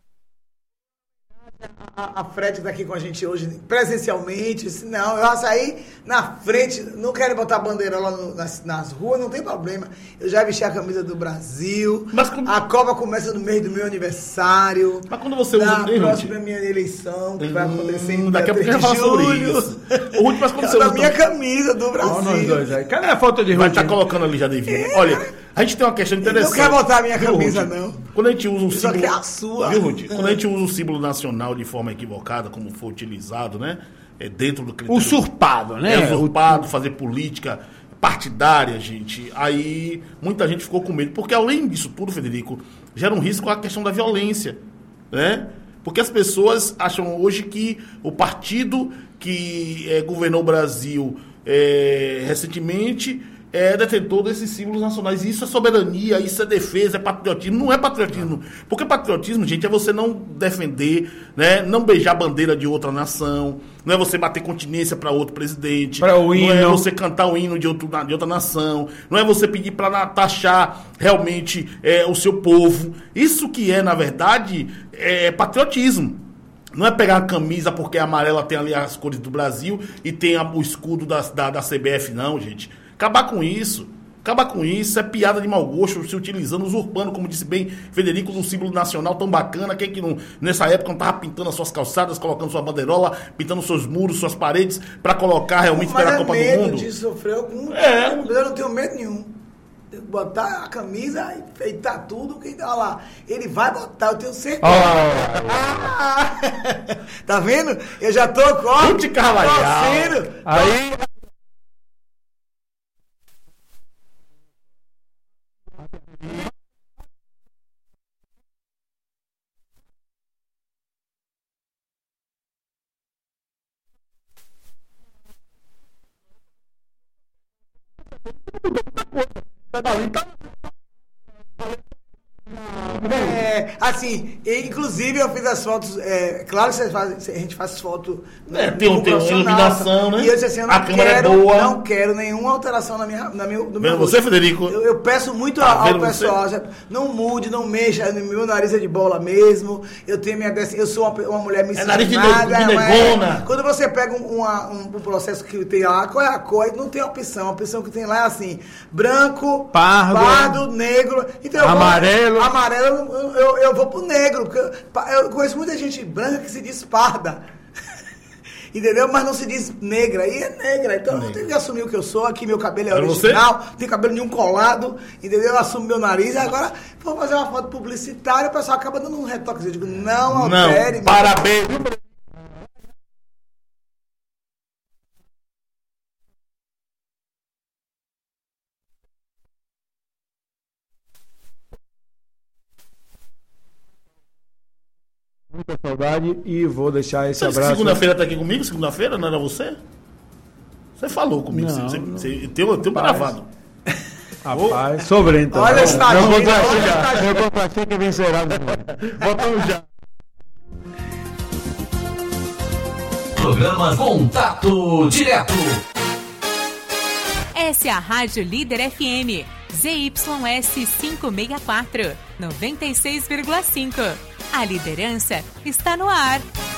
A, a Fred está aqui com a gente hoje presencialmente. Disse, não, eu vou sair na frente. Não quero botar bandeirola no, nas, nas ruas, não tem problema. Eu já vesti a camisa do Brasil. Mas quando... A Copa começa no mês do meu aniversário. Mas quando você usa na próxima minha eleição, que hum, vai acontecer em daqui a pouco a gente fala sobre isso. Ruth, mas quando você usa. A minha camisa do Brasil. Oh, nós dois aí. Cadê a foto de Ruth? Vai estar tá colocando ali já, David. É. Olha. A gente tem uma questão interessante. Não quer botar a minha camisa, Ruth? Não. Quando a gente usa um símbolo. Só que é a sua. Viu, Ruth? Quando a gente usa um símbolo nacional de forma equivocada, como foi utilizado, né? É dentro do critério. Usurpado, né? É usurpado, fazer política partidária, gente. Aí muita gente ficou com medo. Porque além disso tudo, Frederico, gera um risco a questão da violência, né? Porque as pessoas acham hoje que o partido que é, governou o Brasil é, recentemente. É detentor desses símbolos nacionais. Isso é soberania, isso é defesa, é patriotismo. Não é patriotismo. Porque patriotismo, gente, é você não defender, né, não beijar a bandeira de outra nação, não é você bater continência para outro presidente, pra o hino. Não é você cantar o hino de, outro, de outra nação, não é você pedir para taxar realmente é, o seu povo. Isso que é, na verdade, é patriotismo. Não é pegar a camisa porque a amarela tem ali as cores do Brasil e tem a, o escudo da, da, da C B F, não, gente. Acabar com isso. Acabar com isso. É piada de mau gosto, se utilizando, usurpando, como disse bem Frederico, um símbolo nacional tão bacana. Quem que não, nessa época não estava pintando as suas calçadas, colocando sua bandeirola, pintando seus muros, suas paredes, para colocar realmente pela é Copa do Mundo? De sofrer algum... É. Eu não tenho medo nenhum. Botar a camisa e feitar tudo, que olha lá, ele vai botar, eu tenho certeza. Oh. Ah, tá vendo? Eu já tô com Ruth Carvalhal. Aí... É, assim, inclusive eu fiz as fotos, é, claro que você faz, a gente faz foto, né, é, tem, um, tem uma iluminação, né? E eu disse assim, eu não a quero, câmera é boa. Não quero nenhuma alteração na minha, na meu, no meu você, rosto. Federico? Eu, eu peço muito ah, ao pessoal, já, não mude, não mexa, meu nariz é de bola mesmo, eu tenho minha, eu sou uma, uma mulher miscigenada. É nariz de negona. É, quando você pega um, uma, um, um processo que tem lá, qual é a cor? Não tem opção, a opção que tem lá é assim, branco, pardo, pardo negro, então, amarelo, eu vou, amarelo, eu, eu, eu vou pro negro, porque eu, eu conheço muita gente branca que se diz parda, entendeu? Mas não se diz negra, e é negra, então negra. Eu tenho que assumir o que eu sou, aqui meu cabelo é, é original, não tem cabelo nenhum colado, entendeu? Eu assumo meu nariz, agora vou fazer uma foto publicitária, o pessoal acaba dando um retoque, eu digo, não altere. Não, parabéns. Muita saudade e vou deixar esse você abraço. Segunda-feira tá aqui comigo? Segunda-feira? Não era você? Você falou comigo. Não, você, não. Você, tem um gravado. Rapaz, sobre então. Olha esse Meu contratinho já. Meu contratinho que vencerá. Botamos já. Programa Contato Direto. Essa é a Rádio Líder F M. Z Y S quinhentos e sessenta e quatro, noventa e seis vírgula cinco. A liderança está no ar.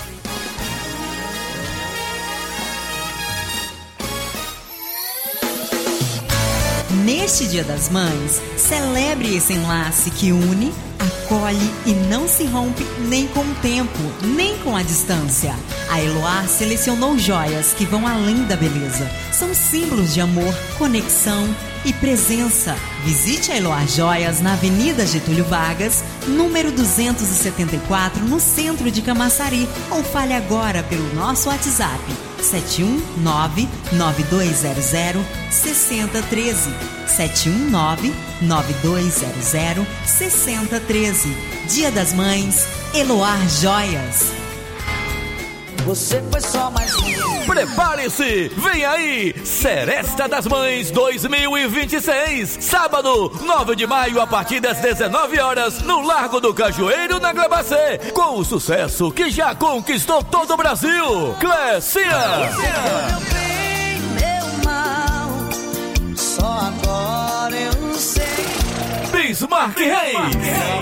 Neste Dia das Mães, celebre esse enlace que une, acolhe e não se rompe nem com o tempo, nem com a distância. A Eloá selecionou joias que vão além da beleza. São símbolos de amor, conexão e presença. Visite a Eloá Joias na Avenida Getúlio Vargas, número duzentos e setenta e quatro, no centro de Camaçari, ou fale agora pelo nosso WhatsApp sete um nove, nove dois zero zero, seis zero um três, sete um nove, nove dois zero zero, seis zero um três. Dia das Mães, Eloá Joias. Você foi só mais um. Prepare-se! Vem aí! Seresta das Mães dois mil e vinte e seis. Sábado, nove de maio, a partir das dezenove horas, no Largo do Cajueiro, na Glebacê, com o sucesso que já conquistou todo o Brasil. Clécia! Meu bem, meu mal, só agora eu sei. Bismarck Reis!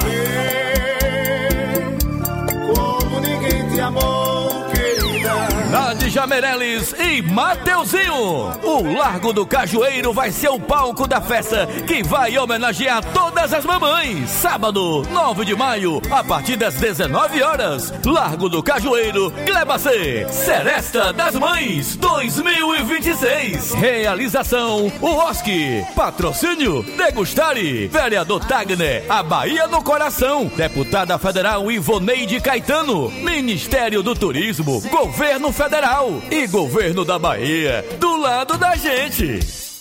Como ninguém te amou. Nádia Meirelles e Mateuzinho. O Largo do Cajueiro vai ser o palco da festa que vai homenagear todas as mamães. Sábado, nove de maio, a partir das dezenove horas. Largo do Cajueiro, Glebacê. Seresta das Mães dois mil e vinte e seis. Realização O Osc. Patrocínio Degustare. Vereador Tagner, a Bahia no coração. Deputada Federal Ivoneide Caetano. Ministério do Turismo, Governo Federal e Governo da Bahia, do lado da gente.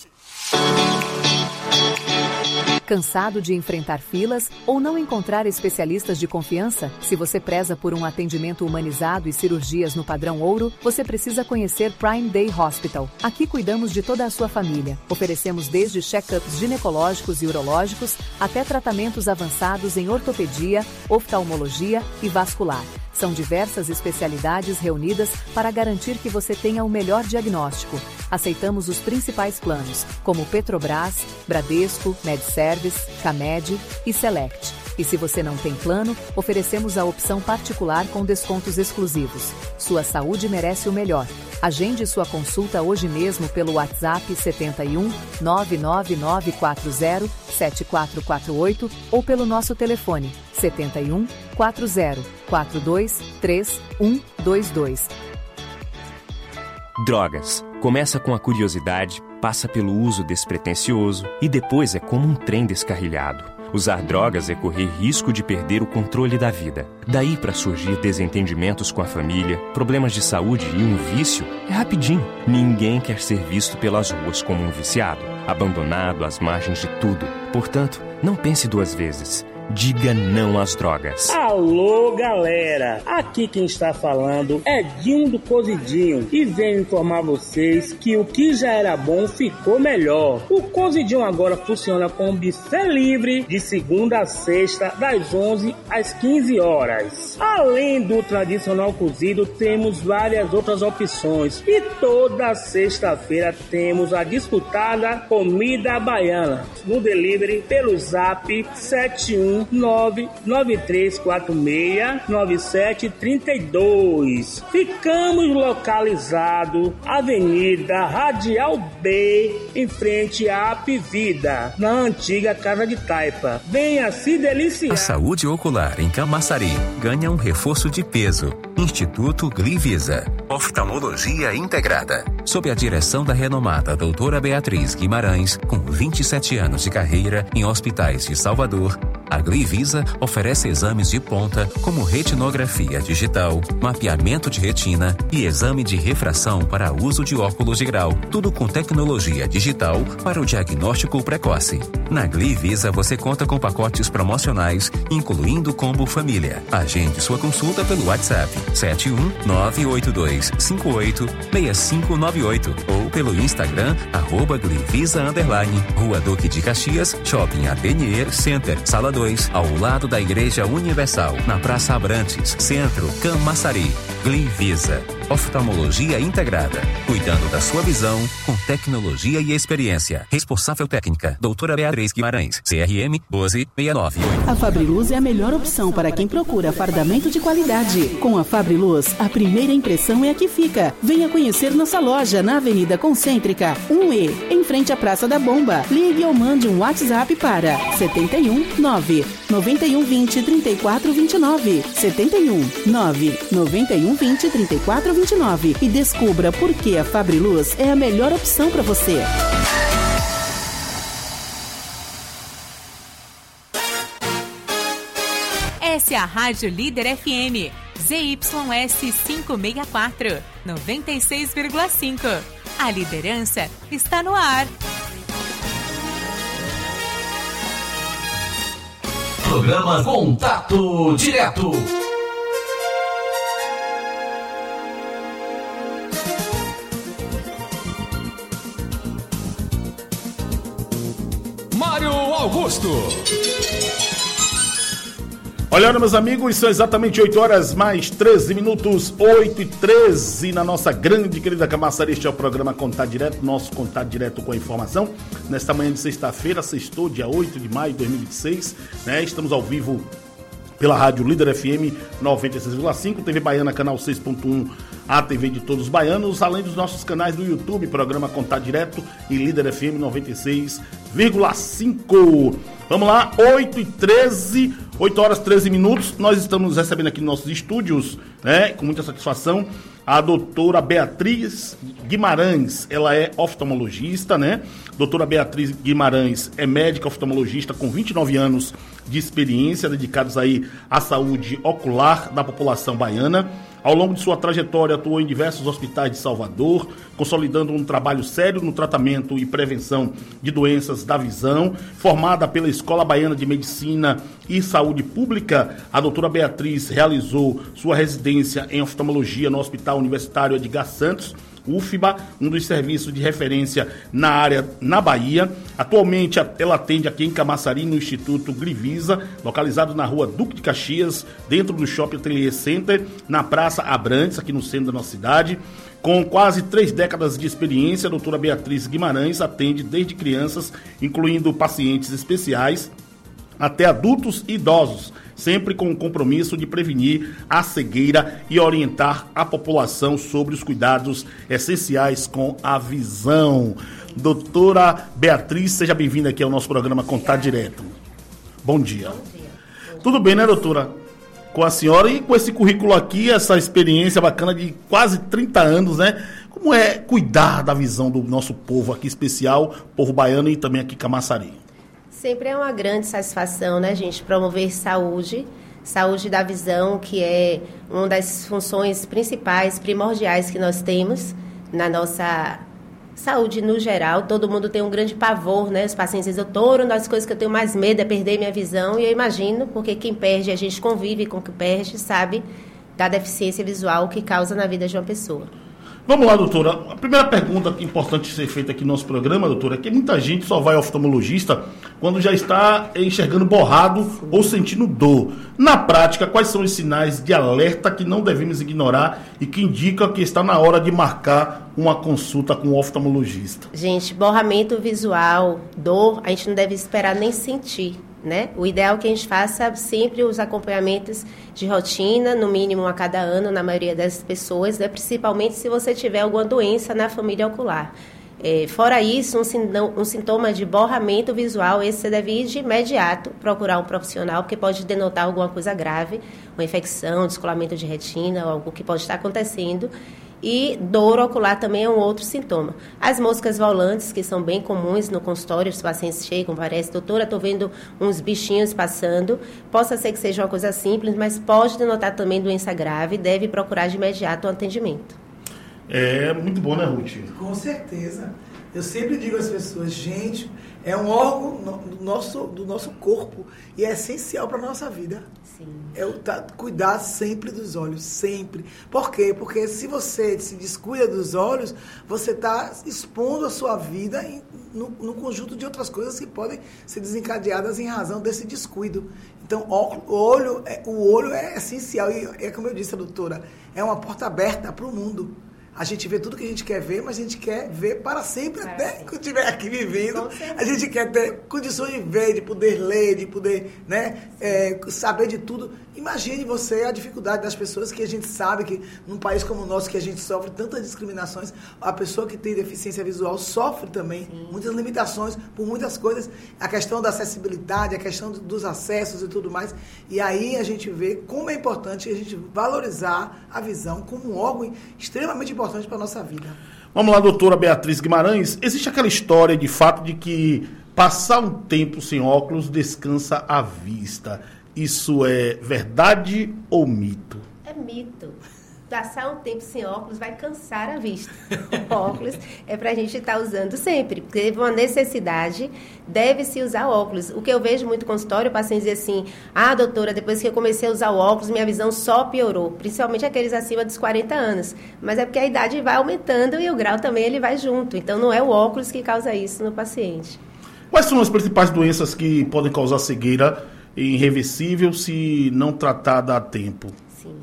Cansado de enfrentar filas ou não encontrar especialistas de confiança? Se você preza por um atendimento humanizado e cirurgias no padrão ouro, você precisa conhecer Prime Day Hospital. Aqui cuidamos de toda a sua família. Oferecemos desde check-ups ginecológicos e urológicos até tratamentos avançados em ortopedia, oftalmologia e vascular. São diversas especialidades reunidas para garantir que você tenha o melhor diagnóstico. Aceitamos os principais planos, como Petrobras, Bradesco, MedService, Camed e Select. E se você não tem plano, oferecemos a opção particular com descontos exclusivos. Sua saúde merece o melhor. Agende sua consulta hoje mesmo pelo WhatsApp sete um, nove nove nove quatro zero, sete quatro quatro oito ou pelo nosso telefone sete um, quatro zero, quatro dois, três um dois dois. Drogas. Começa com a curiosidade, passa pelo uso despretensioso e depois é como um trem descarrilhado. Usar drogas é correr risco de perder o controle da vida. Daí para surgir desentendimentos com a família, problemas de saúde e um vício, é rapidinho. Ninguém quer ser visto pelas ruas como um viciado, abandonado às margens de tudo. Portanto, não pense duas vezes. Diga não às drogas. Alô, galera! Aqui quem está falando é Dinho do Cozidinho e venho informar vocês que o que já era bom ficou melhor. O Cozidinho agora funciona com buffet livre de segunda a sexta, das onze às quinze horas. Além do tradicional cozido, temos várias outras opções e toda sexta-feira temos a disputada comida baiana no delivery pelo zap sete um nove nove três quatro seis nove sete três dois. Ficamos localizados Avenida Radial B, em frente à Apivida, na antiga Casa de Taipa. Venha se deliciar. A saúde ocular em Camaçari ganha um reforço de peso. Instituto Glivisa. Oftalmologia integrada. Sob a direção da renomada doutora Beatriz Guimarães, com vinte e sete anos de carreira em hospitais de Salvador, a Glivisa oferece exames de ponta como retinografia digital, mapeamento de retina e exame de refração para uso de óculos de grau, tudo com tecnologia digital para o diagnóstico precoce. Na Glivisa você conta com pacotes promocionais, incluindo combo família. Agende sua consulta pelo WhatsApp sete um nove oito dois cinco oito seis cinco nove oito ou pelo Instagram arroba Glivisa underline, Rua Duque de Caxias, Shopping Avenir Center, Sala dois, ao lado da Igreja Universal, na Praça Abrantes, Centro, Camaçari. Glivisa, oftalmologia integrada, cuidando da sua visão com tecnologia e experiência. Responsável técnica, doutora Beatriz Guimarães, C R M um dois seis nove oito. A Fabriluz é a melhor opção para quem procura fardamento de qualidade. Com a Fabriluz, a primeira impressão é a que fica. Venha conhecer nossa loja na Avenida Concêntrica, um E, em frente à Praça da Bomba. Ligue ou mande um WhatsApp para setenta e um nove noventa e um vinte trinta e quatro vinte e nove, setenta e um nove noventa e um vinte trinta e quatro vinte e nove e descubra por que a Fabriluz é a melhor opção para você. Essa é a Rádio Líder F M, Z Y S quinhentos e sessenta e quatro, noventa e seis vírgula cinco. A liderança está no ar. Programa Contato Direto. Mário Augusto. Olha, meus amigos, são exatamente oito horas mais treze minutos, oito e treze na nossa grande e querida Camaçari. Este é o programa Contato Direto, nosso Contato Direto com a informação. Nesta manhã de sexta-feira, sextou, dia oito de maio de dois mil e vinte e seis, né? Estamos ao vivo pela Rádio Líder F M noventa e seis vírgula cinco, T V Baiana, canal seis ponto um, a T V de todos os baianos, além dos nossos canais do YouTube, programa Contato Direto e Líder F M noventa e seis vírgula cinco. Vamos lá, oito e treze, oito horas e treze minutos. Nós estamos recebendo aqui nos nossos estúdios, né, com muita satisfação, a doutora Beatriz Guimarães. Ela é oftalmologista, né? Doutora Beatriz Guimarães é médica oftalmologista com vinte e nove anos de experiência, dedicados aí à saúde ocular da população baiana. Ao longo de sua trajetória, atuou em diversos hospitais de Salvador, consolidando um trabalho sério no tratamento e prevenção de doenças da visão. Formada pela Escola Baiana de Medicina e Saúde Pública, a doutora Beatriz realizou sua residência em oftalmologia no Hospital Universitário Edgar Santos, U F B A, um dos serviços de referência na área na Bahia. Atualmente ela atende aqui em Camaçari, no Instituto Glivisa, localizado na rua Duque de Caxias, dentro do Shopping Atelier Center, na Praça Abrantes, aqui no centro da nossa cidade. Com quase três décadas de experiência, a doutora Beatriz Guimarães atende desde crianças, incluindo pacientes especiais, até adultos e idosos, sempre com o compromisso de prevenir a cegueira e orientar a população sobre os cuidados essenciais com a visão. Doutora Beatriz, seja bem-vinda aqui ao nosso programa Contato Direto. Bom dia. Bom dia. Tudo bem, né, doutora? Com a senhora e com esse currículo aqui, essa experiência bacana de quase trinta anos, né? Como é cuidar da visão do nosso povo aqui especial, povo baiano e também aqui Camaçari? Sempre é uma grande satisfação, né, gente, promover saúde, saúde da visão, que é uma das funções principais, primordiais que nós temos na nossa saúde no geral. Todo mundo tem um grande pavor, né? Os pacientes dizem, doutor, uma das coisas que eu tenho mais medo é perder minha visão, e eu imagino, porque quem perde, a gente convive com quem perde, sabe da deficiência visual que causa na vida de uma pessoa. Vamos lá, doutora. A primeira pergunta importante ser feita aqui no nosso programa, doutora, é que muita gente só vai ao oftalmologista quando já está enxergando borrado Sim. ou sentindo dor. Na prática, quais são os sinais de alerta que não devemos ignorar e que indicam que está na hora de marcar uma consulta com o oftalmologista? Gente, borramento visual, dor, a gente não deve esperar nem sentir. Né? O ideal é que a gente faça sempre os acompanhamentos de rotina, no mínimo a cada ano, na maioria das pessoas, né? Principalmente se você tiver alguma doença na família ocular. É, fora isso, um, sindom, um sintoma de borramento visual, esse você deve ir de imediato procurar um profissional, porque pode denotar alguma coisa grave, uma infecção, descolamento de retina, algo que pode estar acontecendo. E dor ocular também é um outro sintoma. As moscas volantes, que são bem comuns no consultório, os pacientes chegam, parece, doutora, estou vendo uns bichinhos passando. Possa ser que seja uma coisa simples, mas pode denotar também doença grave, deve procurar de imediato o atendimento. É muito bom, né, Ruth? Com certeza. Eu sempre digo às pessoas, gente, é um órgão do nosso, do nosso corpo e é essencial para a nossa vida. Sim. É o, tá, cuidar sempre dos olhos, sempre. Por quê? Porque se você se descuida dos olhos, você está expondo a sua vida em, no, no conjunto de outras coisas que podem ser desencadeadas em razão desse descuido. Então, o olho, o olho é essencial. E é como eu disse, doutora, é uma porta aberta para o mundo. A gente vê tudo que a gente quer ver, mas a gente quer ver para sempre, para até sempre. Quando estiver aqui vivendo. A gente quer ter condições de ver, de poder ler, de poder, né, é, saber de tudo. Imagine você a dificuldade das pessoas que a gente sabe que num país como o nosso, que a gente sofre tantas discriminações, a pessoa que tem deficiência visual sofre também Sim. muitas limitações por muitas coisas. A questão da acessibilidade, a questão dos acessos e tudo mais. E aí a gente vê como é importante a gente valorizar a visão como um órgão extremamente importante para a nossa vida. Vamos lá, doutora Beatriz Guimarães. Existe aquela história de fato de que passar um tempo sem óculos descansa a vista. Isso é verdade ou mito? É mito. Passar um tempo sem óculos vai cansar a vista. O óculos é para a gente estar usando sempre, porque teve uma necessidade, deve-se usar óculos. O que eu vejo muito no consultório, o paciente diz assim, ah, doutora, depois que eu comecei a usar o óculos, minha visão só piorou, principalmente aqueles acima dos quarenta anos. Mas é porque a idade vai aumentando e o grau também ele vai junto. Então, não é o óculos que causa isso no paciente. Quais são as principais doenças que podem causar cegueira irreversível se não tratada a tempo? Sim.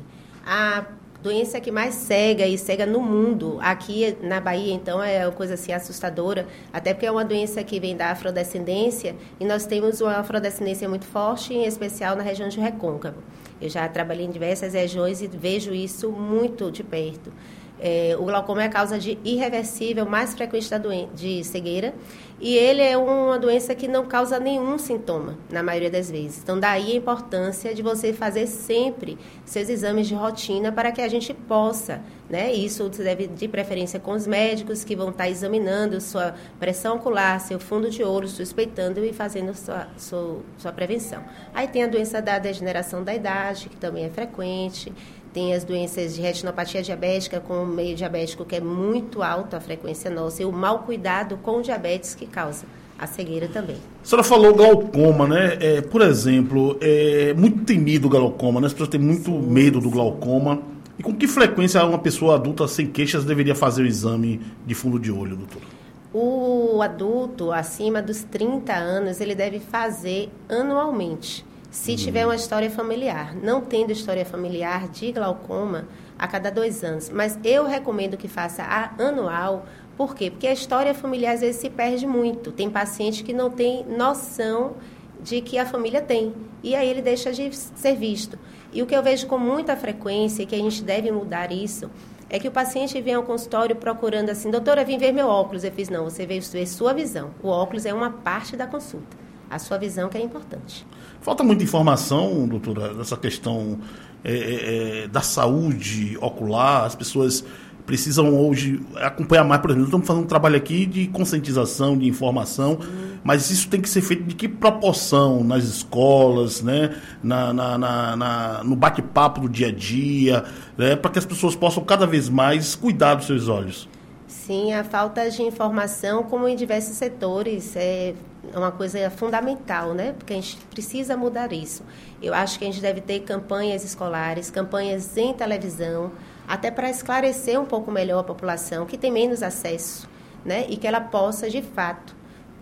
A doença que mais cega e cega no mundo, aqui na Bahia, então, é uma coisa assim assustadora, até porque é uma doença que vem da afrodescendência, e nós temos uma afrodescendência muito forte, em especial na região de Recôncavo. Eu já trabalhei em diversas regiões e vejo isso muito de perto. É, o glaucoma é a causa de irreversível mais frequente da doen- de cegueira, e ele é uma doença que não causa nenhum sintoma, na maioria das vezes. Então, daí a importância de você fazer sempre seus exames de rotina para que a gente possa, né? Isso deve de preferência com os médicos que vão estar examinando sua pressão ocular, seu fundo de olho, suspeitando e fazendo sua, sua, sua prevenção. Aí tem a doença da degeneração da idade, que também é frequente. Tem as doenças de retinopatia diabética com o meio diabético, que é muito alta a frequência nossa, e o mau cuidado com o diabetes que causa a cegueira também. A senhora falou glaucoma, né? É, por exemplo, é muito temido o glaucoma, né? As pessoas têm muito sim, medo do glaucoma. E com que frequência uma pessoa adulta sem queixas deveria fazer o exame de fundo de olho, doutora? O adulto acima dos trinta anos, ele deve fazer anualmente. Se tiver uma história familiar, não tendo história familiar de glaucoma, a cada dois anos. Mas eu recomendo que faça a anual. Por quê? Porque a história familiar às vezes se perde muito. Tem paciente que não tem noção de que a família tem. E aí ele deixa de ser visto. E o que eu vejo com muita frequência, e que a gente deve mudar isso, é que o paciente vem ao consultório procurando assim, doutora, vim ver meu óculos. Eu fiz, não, você veio ver sua visão. O óculos é uma parte da consulta. A sua visão que é importante. Falta muita informação, doutora, dessa questão é, é, da saúde ocular. As pessoas precisam hoje acompanhar mais, por exemplo, estamos fazendo um trabalho aqui de conscientização, de informação, Sim. mas isso tem que ser feito de que proporção nas escolas, né? na, na, na, na, no bate-papo do dia a dia, né? Para que as pessoas possam cada vez mais cuidar dos seus olhos. Sim, a falta de informação, como em diversos setores, é uma coisa fundamental, né? Porque a gente precisa mudar isso. Eu acho que a gente deve ter campanhas escolares, campanhas em televisão, até para esclarecer um pouco melhor a população que tem menos acesso, né? E que ela possa, de fato,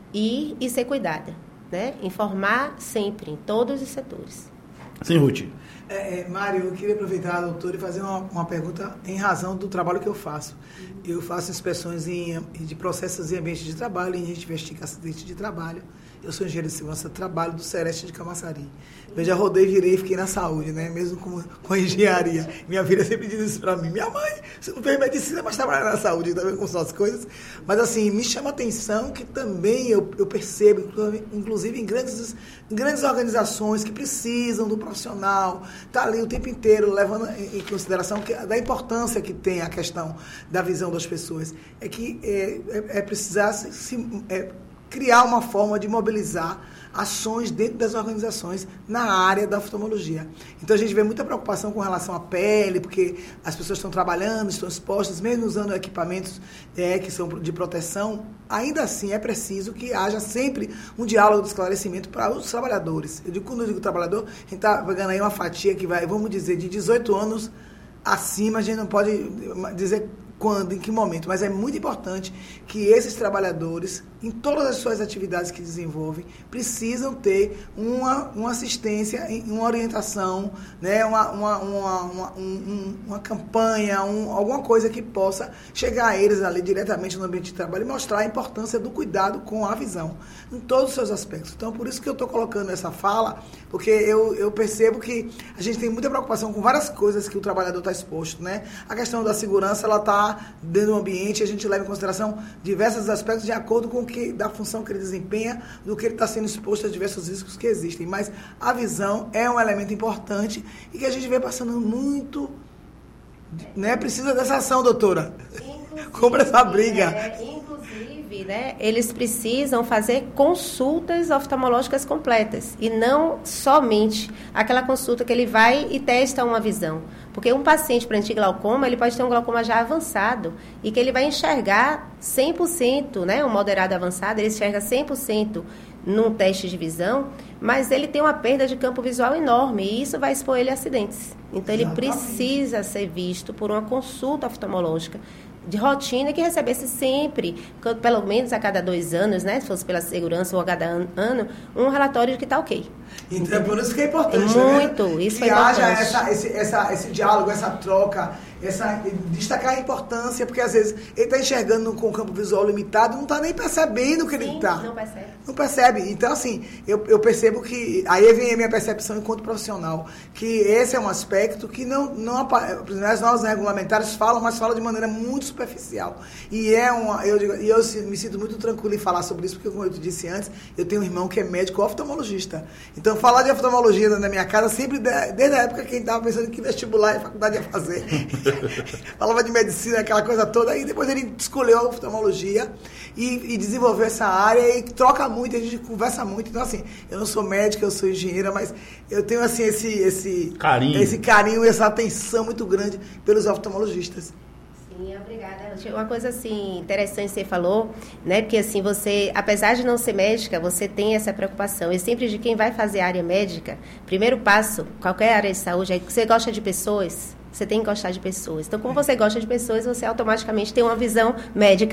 ir e ser cuidada, né? Informar sempre, em todos os setores. Sim, Ruth. É, é, Mário, eu queria aproveitar, doutor, e fazer uma, uma pergunta em razão do trabalho que eu faço. Eu faço inspeções em, de processos em ambiente de trabalho, e a gente investiga acidente de trabalho. Eu sou engenheiro de segurança de trabalho do Sereste de Camaçari. Eu já rodei, virei e fiquei na saúde, né? Mesmo com, com a engenharia. Minha filha sempre diz isso pra mim. Minha mãe, você não fez medicina, mas trabalha na saúde, tá vendo com suas coisas? Mas, assim, me chama a atenção que também eu, eu percebo, inclusive em grandes, em grandes organizações que precisam do profissional, tá ali o tempo inteiro levando em, em consideração que, da importância que tem a questão da visão das pessoas. É que é, é, é precisar se... se é, criar uma forma de mobilizar ações dentro das organizações na área da oftalmologia. Então, a gente vê muita preocupação com relação à pele, porque as pessoas estão trabalhando, estão expostas, mesmo usando equipamentos é, que são de proteção. Ainda assim, é preciso que haja sempre um diálogo de esclarecimento para os trabalhadores. Eu digo, quando eu digo trabalhador, a gente está pegando aí uma fatia que vai, vamos dizer, de dezoito anos acima, a gente não pode dizer quando, em que momento, mas é muito importante que esses trabalhadores, em todas as suas atividades que desenvolvem, precisam ter uma, uma assistência, uma orientação, né, uma, uma, uma, uma, um, uma campanha, um, alguma coisa que possa chegar a eles ali diretamente no ambiente de trabalho e mostrar a importância do cuidado com a visão, em todos os seus aspectos. Então, por isso que eu estou colocando essa fala, porque eu, eu percebo que a gente tem muita preocupação com várias coisas que o trabalhador está exposto, né? A questão da segurança, ela está dentro do ambiente, a gente leva em consideração diversos aspectos de acordo com o que, da função que ele desempenha, do que ele está sendo exposto a diversos riscos que existem. Mas a visão é um elemento importante e que a gente vem passando muito, né? Precisa dessa ação, doutora. Compra essa briga. É, inclusive, né, eles precisam fazer consultas oftalmológicas completas e não somente aquela consulta que ele vai e testa uma visão. Porque um paciente para antiglaucoma, ele pode ter um glaucoma já avançado e que ele vai enxergar cem por cento, né, um moderado avançado, ele enxerga cem por cento num teste de visão, mas ele tem uma perda de campo visual enorme e isso vai expor ele a acidentes. Então, ele Exatamente. precisa ser visto por uma consulta oftalmológica de rotina que recebesse sempre, pelo menos a cada dois anos, né, se fosse pela segurança ou a cada ano, um relatório de que está ok. Então, é por isso que é importante, Muito, né? isso que é importante. haja essa, esse, essa, esse diálogo, essa troca, essa, destacar a importância, porque às vezes ele está enxergando com o campo visual limitado, não está nem percebendo o que Sim, ele está. não percebe. Não percebe. Então, assim, eu, eu percebo que, aí vem a minha percepção enquanto profissional, que esse é um aspecto que não, não as normas regulamentares falam, mas falam de maneira muito superficial. E é uma, eu, digo, e eu me sinto muito tranquilo em falar sobre isso, porque, como eu te disse antes, eu tenho um irmão que é médico oftalmologista. Então, falar de oftalmologia na minha casa, sempre, desde a época que a gente estava pensando em que vestibular e faculdade ia fazer. Falava de medicina, aquela coisa toda, e depois ele escolheu a oftalmologia e, e desenvolveu essa área e troca muito, a gente conversa muito. Então, assim, eu não sou médica, eu sou engenheira, mas eu tenho, assim, esse, esse carinho, esse carinho e essa atenção muito grande pelos oftalmologistas. Sim, obrigada. Uma coisa, assim, interessante que você falou, né, porque, assim, você, apesar de não ser médica, você tem essa preocupação. E sempre de quem vai fazer área médica, primeiro passo, qualquer área de saúde, é que você gosta de pessoas. Você tem que gostar de pessoas. Então, como você gosta de pessoas, você automaticamente tem uma visão médica.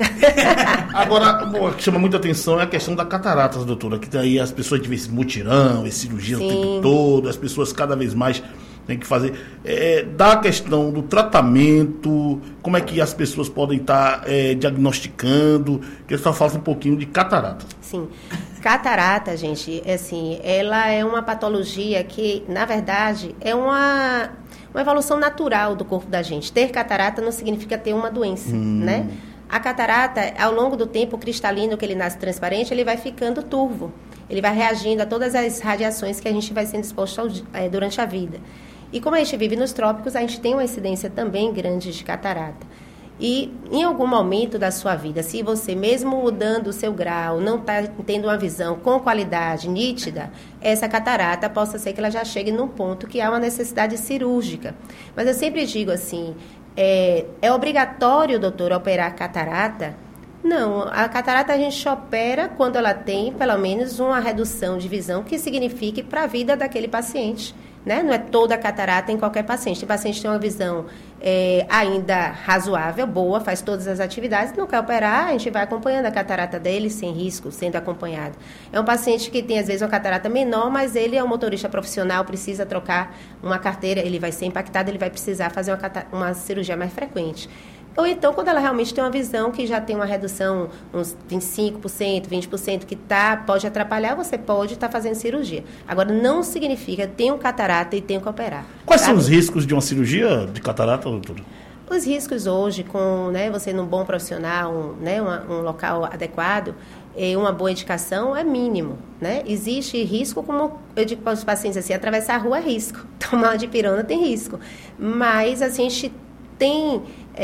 Agora, o que chama muita atenção é a questão da catarata, doutora, que daí as pessoas tivem esse mutirão, esse cirurgia Sim. o tempo todo, as pessoas cada vez mais têm que fazer. É, da questão do tratamento, como é que as pessoas podem estar é, diagnosticando, que eu só falo um pouquinho de catarata. Sim. Catarata, gente, assim, ela é uma patologia que, na verdade, é uma... uma evolução natural do corpo da gente. Ter catarata não significa ter uma doença, hum. né? A catarata, ao longo do tempo, o cristalino, que ele nasce transparente, ele vai ficando turvo. Ele vai reagindo a todas as radiações que a gente vai sendo exposto ao, é, durante a vida. E como a gente vive nos trópicos, a gente tem uma incidência também grande de catarata. E em algum momento da sua vida, se você mesmo mudando o seu grau, não está tendo uma visão com qualidade nítida, essa catarata possa ser que ela já chegue num ponto que há uma necessidade cirúrgica. Mas eu sempre digo assim, é, é obrigatório, doutor, operar a catarata? Não, a catarata a gente opera quando ela tem pelo menos uma redução de visão que signifique para a vida daquele paciente. Né? Não é toda a catarata em qualquer paciente. Tem paciente que tem uma visão é, ainda razoável, boa, faz todas as atividades, não quer operar, a gente vai acompanhando a catarata dele sem risco, sendo acompanhado. É um paciente que tem, às vezes, uma catarata menor, mas ele é um motorista profissional, precisa trocar uma carteira, ele vai ser impactado, ele vai precisar fazer uma, uma cirurgia mais frequente. Ou então, quando ela realmente tem uma visão que já tem uma redução, uns vinte e cinco por cento, vinte por cento, que tá, pode atrapalhar, você pode estar tá fazendo cirurgia. Agora, não significa ter um catarata e tenho que operar. Quais sabe? são os riscos de uma cirurgia de catarata, doutora? Os riscos hoje, com né, você num bom profissional, um, né, uma, um local adequado, e uma boa indicação é mínimo, né? Existe risco, como eu digo para os pacientes assim, atravessar a rua é risco, tomar uma dipirona tem risco. Mas, assim, a gente tem...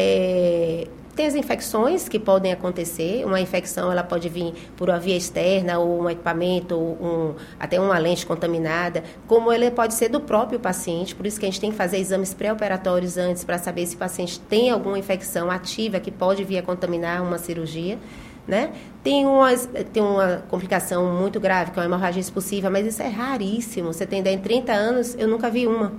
É, tem as infecções que podem acontecer. Uma infecção ela pode vir por uma via externa ou um equipamento, ou um, até uma lente contaminada, como ele pode ser do próprio paciente. Por isso que a gente tem que fazer exames pré-operatórios antes para saber se o paciente tem alguma infecção ativa que pode vir a contaminar uma cirurgia. Né? Tem, umas, tem uma complicação muito grave, que é uma hemorragia expulsiva, mas isso é raríssimo. Você tem em trinta anos, eu nunca vi uma.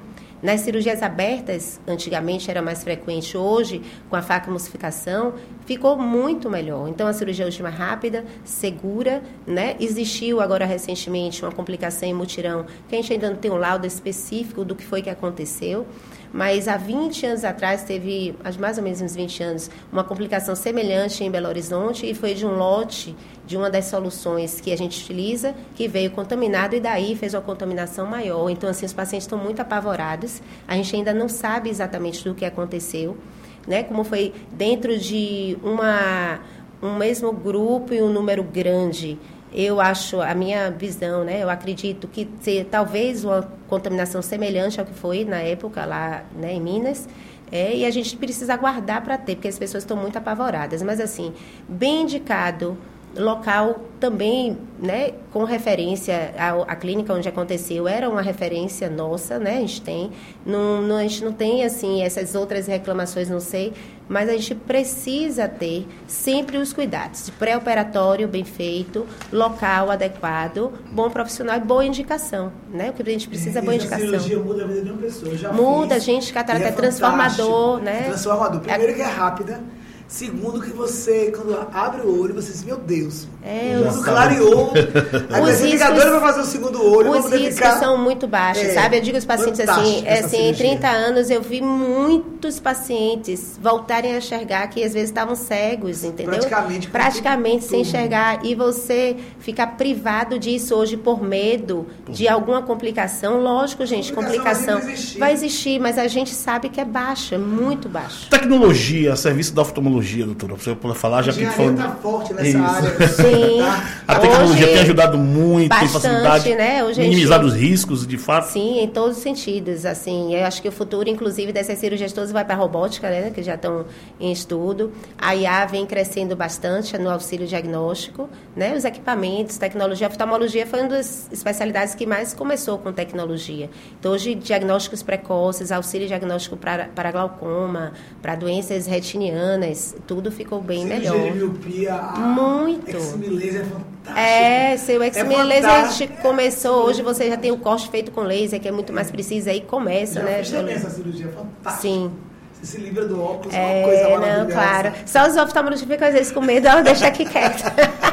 Nas cirurgias abertas, antigamente era mais frequente, hoje, com a facoemulsificação, ficou muito melhor. Então, a cirurgia hoje é mais rápida, segura, né? Existiu agora recentemente uma complicação em mutirão, que a gente ainda não tem um laudo específico do que foi que aconteceu, mas há vinte anos atrás, teve, há mais ou menos uns vinte anos, uma complicação semelhante em Belo Horizonte, e foi de um lote de uma das soluções que a gente utiliza, que veio contaminado e daí fez uma contaminação maior. Então, assim, os pacientes estão muito apavorados, a gente ainda não sabe exatamente do que aconteceu, né? Como foi dentro de uma, um mesmo grupo e um número grande. Eu acho, a minha visão, né, eu acredito que ser talvez uma contaminação semelhante ao que foi na época lá, né, em Minas, é, e a gente precisa aguardar para ter, porque as pessoas estão muito apavoradas. Mas, assim, bem indicado, local também, né, com referência à, à clínica onde aconteceu, era uma referência nossa, né, a gente tem, não, não, a gente não tem, assim, essas outras reclamações, não sei, mas a gente precisa ter sempre os cuidados, de pré-operatório bem feito, local adequado, bom profissional e boa indicação, né, o que a gente precisa é boa indicação. A cirurgia muda a vida de uma pessoa, já muda, fiz, gente, catarata é, é transformador, né. Transformador, primeiro que é rápida, segundo que você, quando abre o olho, você diz, meu Deus, é, o mundo clareou, aí você fica doido para fazer o segundo olho. Os riscos ficar... são muito baixos, é, sabe? Eu digo aos pacientes assim, é, assim em trinta anos eu vi muitos pacientes voltarem a enxergar que às vezes estavam cegos, entendeu? Praticamente. Praticamente sem enxergar. E você ficar privado disso hoje por medo Pô. de alguma complicação. Lógico, gente, complicação, complicação vai, existir. vai existir, mas a gente sabe que é baixo, é muito baixo. Tecnologia, serviço da oftalmologia, doutora, você pode falar, já que falando... está forte nessa Isso. área. Sim. A tecnologia Hoje, tem ajudado muito, bastante, tem facilidade, né? Hoje minimizado gente... os riscos, de fato. Sim, em todos os sentidos, assim, eu acho que o futuro, inclusive, dessas cirurgias todas vai para a robótica, né, que já estão em estudo. A I A vem crescendo bastante no auxílio diagnóstico, né, os equipamentos, tecnologia, a oftalmologia foi uma das especialidades que mais começou com tecnologia. Então, hoje, diagnósticos precoces, auxílio diagnóstico para, para glaucoma, para doenças retinianas, tudo ficou bem melhor. De miopia, muito. Eximilaser é fantástico. É, seu Eximilaser é a gente começou, hoje você já tem o corte feito com laser, que é muito mais preciso, aí começa, já né? Fiz também essa cirurgia, fantástica. Sim. Você se livra do óculos, é, uma coisa maravilhosa. Não, claro. Só os oftalmologistas ficam às vezes com medo, ela deixa aqui quieto.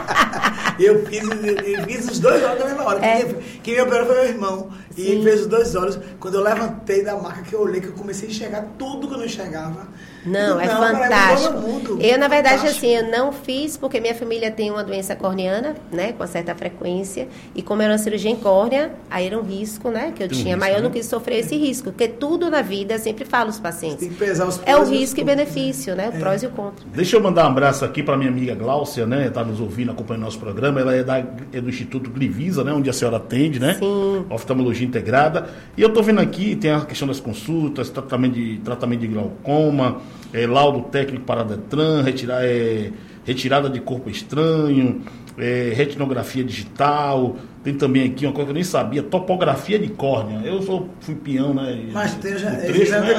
Eu fiz, eu fiz os dois olhos na mesma hora. É. Quem, quem me operou foi meu irmão. Sim. E ele fez os dois olhos. Quando eu levantei da maca, que eu olhei, que eu comecei a enxergar tudo que eu não enxergava. Não, não é fantástico. Eu, na verdade, fantástico. assim, eu não fiz porque minha família tem uma doença corneana, né, com certa frequência. E como era uma cirurgia em córnea, aí era um risco, né, que eu tinha. Risco, mas eu não quis sofrer esse risco. Porque tudo na vida, eu sempre falo aos pacientes. Tem que pesar os é o risco e benefício, né, o é. prós e o contra. Deixa eu mandar um abraço aqui para minha amiga Gláucia, né, tá nos ouvindo, acompanhando nosso programa. Ela é, da, é do Instituto Glivisa, né, onde a senhora atende, né? Sim. Oftalmologia integrada. E eu tô vendo aqui, tem a questão das consultas, tratamento de, tratamento de glaucoma, é, laudo técnico para Detran, retirar, é, retirada de corpo estranho, é, retinografia digital, tem também aqui uma coisa que eu nem sabia, topografia de córnea. Eu sou, fui peão, né? Mas tem já... Trecho, né?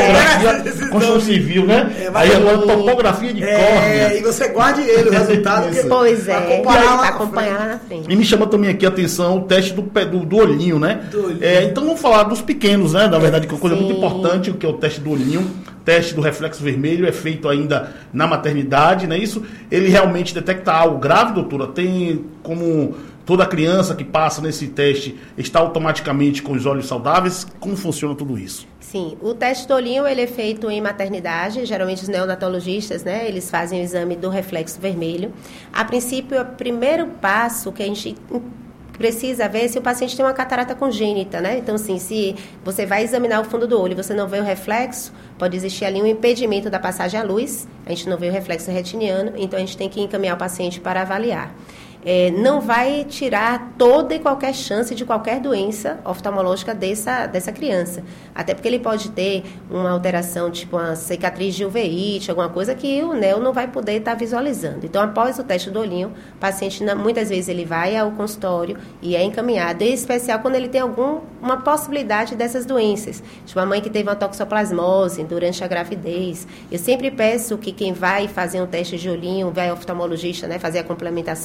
É. Construção civil, né? É, aí agora topografia de é, córnea. E você guarde ele, o resultado. Que, pois é, para acompanhar lá na frente. E me chama também aqui a atenção o teste do, do, do olhinho, né? Do olhinho. É, então vamos falar dos pequenos, né? Na verdade, que é uma coisa Sim. muito importante, o que é o teste do olhinho. Teste do reflexo vermelho é feito ainda na maternidade, não é isso? Ele realmente detecta algo grave, doutora? Tem como toda criança que passa nesse teste está automaticamente com os olhos saudáveis? Como funciona tudo isso? Sim, o teste do olhinho ele é feito em maternidade, geralmente os neonatologistas, né, eles fazem o exame do reflexo vermelho. A princípio, o primeiro passo que a gente precisa ver se o paciente tem uma catarata congênita, né? Então, assim, se você vai examinar o fundo do olho e você não vê o reflexo, pode existir ali um impedimento da passagem à luz, a gente não vê o reflexo retiniano, então a gente tem que encaminhar o paciente para avaliar. É, não vai tirar toda e qualquer chance de qualquer doença oftalmológica dessa, dessa criança. Até porque ele pode ter uma alteração, tipo uma cicatriz de uveíte, alguma coisa que o neo não vai poder estar visualizando. Então, após o teste do olhinho, o paciente, muitas vezes, ele vai ao consultório e é encaminhado, em especial quando ele tem alguma possibilidade dessas doenças. Tipo, uma mãe que teve uma toxoplasmose durante a gravidez. Eu sempre peço que quem vai fazer um teste de olhinho, vai ao oftalmologista, né, fazer a complementação,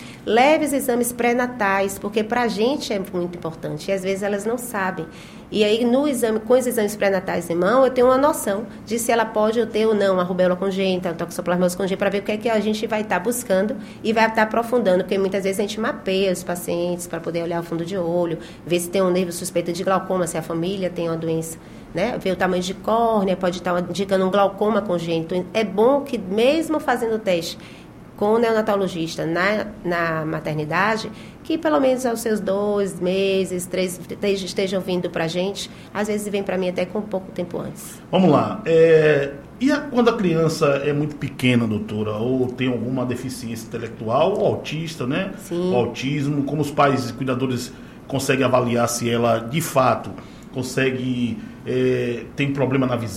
Leve os exames pré-natais, porque para a gente é muito importante e às vezes elas não sabem. E aí, no exame, com os exames pré-natais em mão, eu tenho uma noção de se ela pode ter ou não a rubéola congênita, a toxoplasmose congênita, para ver o que é que a gente vai estar buscando e vai estar aprofundando, porque muitas vezes a gente mapeia os pacientes para poder olhar o fundo de olho, ver se tem um nervo suspeito de glaucoma, se a família tem uma doença, né? Ver o tamanho de córnea, pode estar indicando um glaucoma congênito. É bom que, mesmo fazendo o teste com o neonatologista na, na maternidade, que pelo menos aos seus dois meses, três, estejam vindo para a gente. Às vezes vem para mim até com pouco tempo antes. Vamos lá. É, e a, quando a criança é muito pequena, doutora, ou tem alguma deficiência intelectual, ou autista, né? Sim. O autismo, como os pais e cuidadores conseguem avaliar se ela, de fato, consegue, é, tem problema na visão?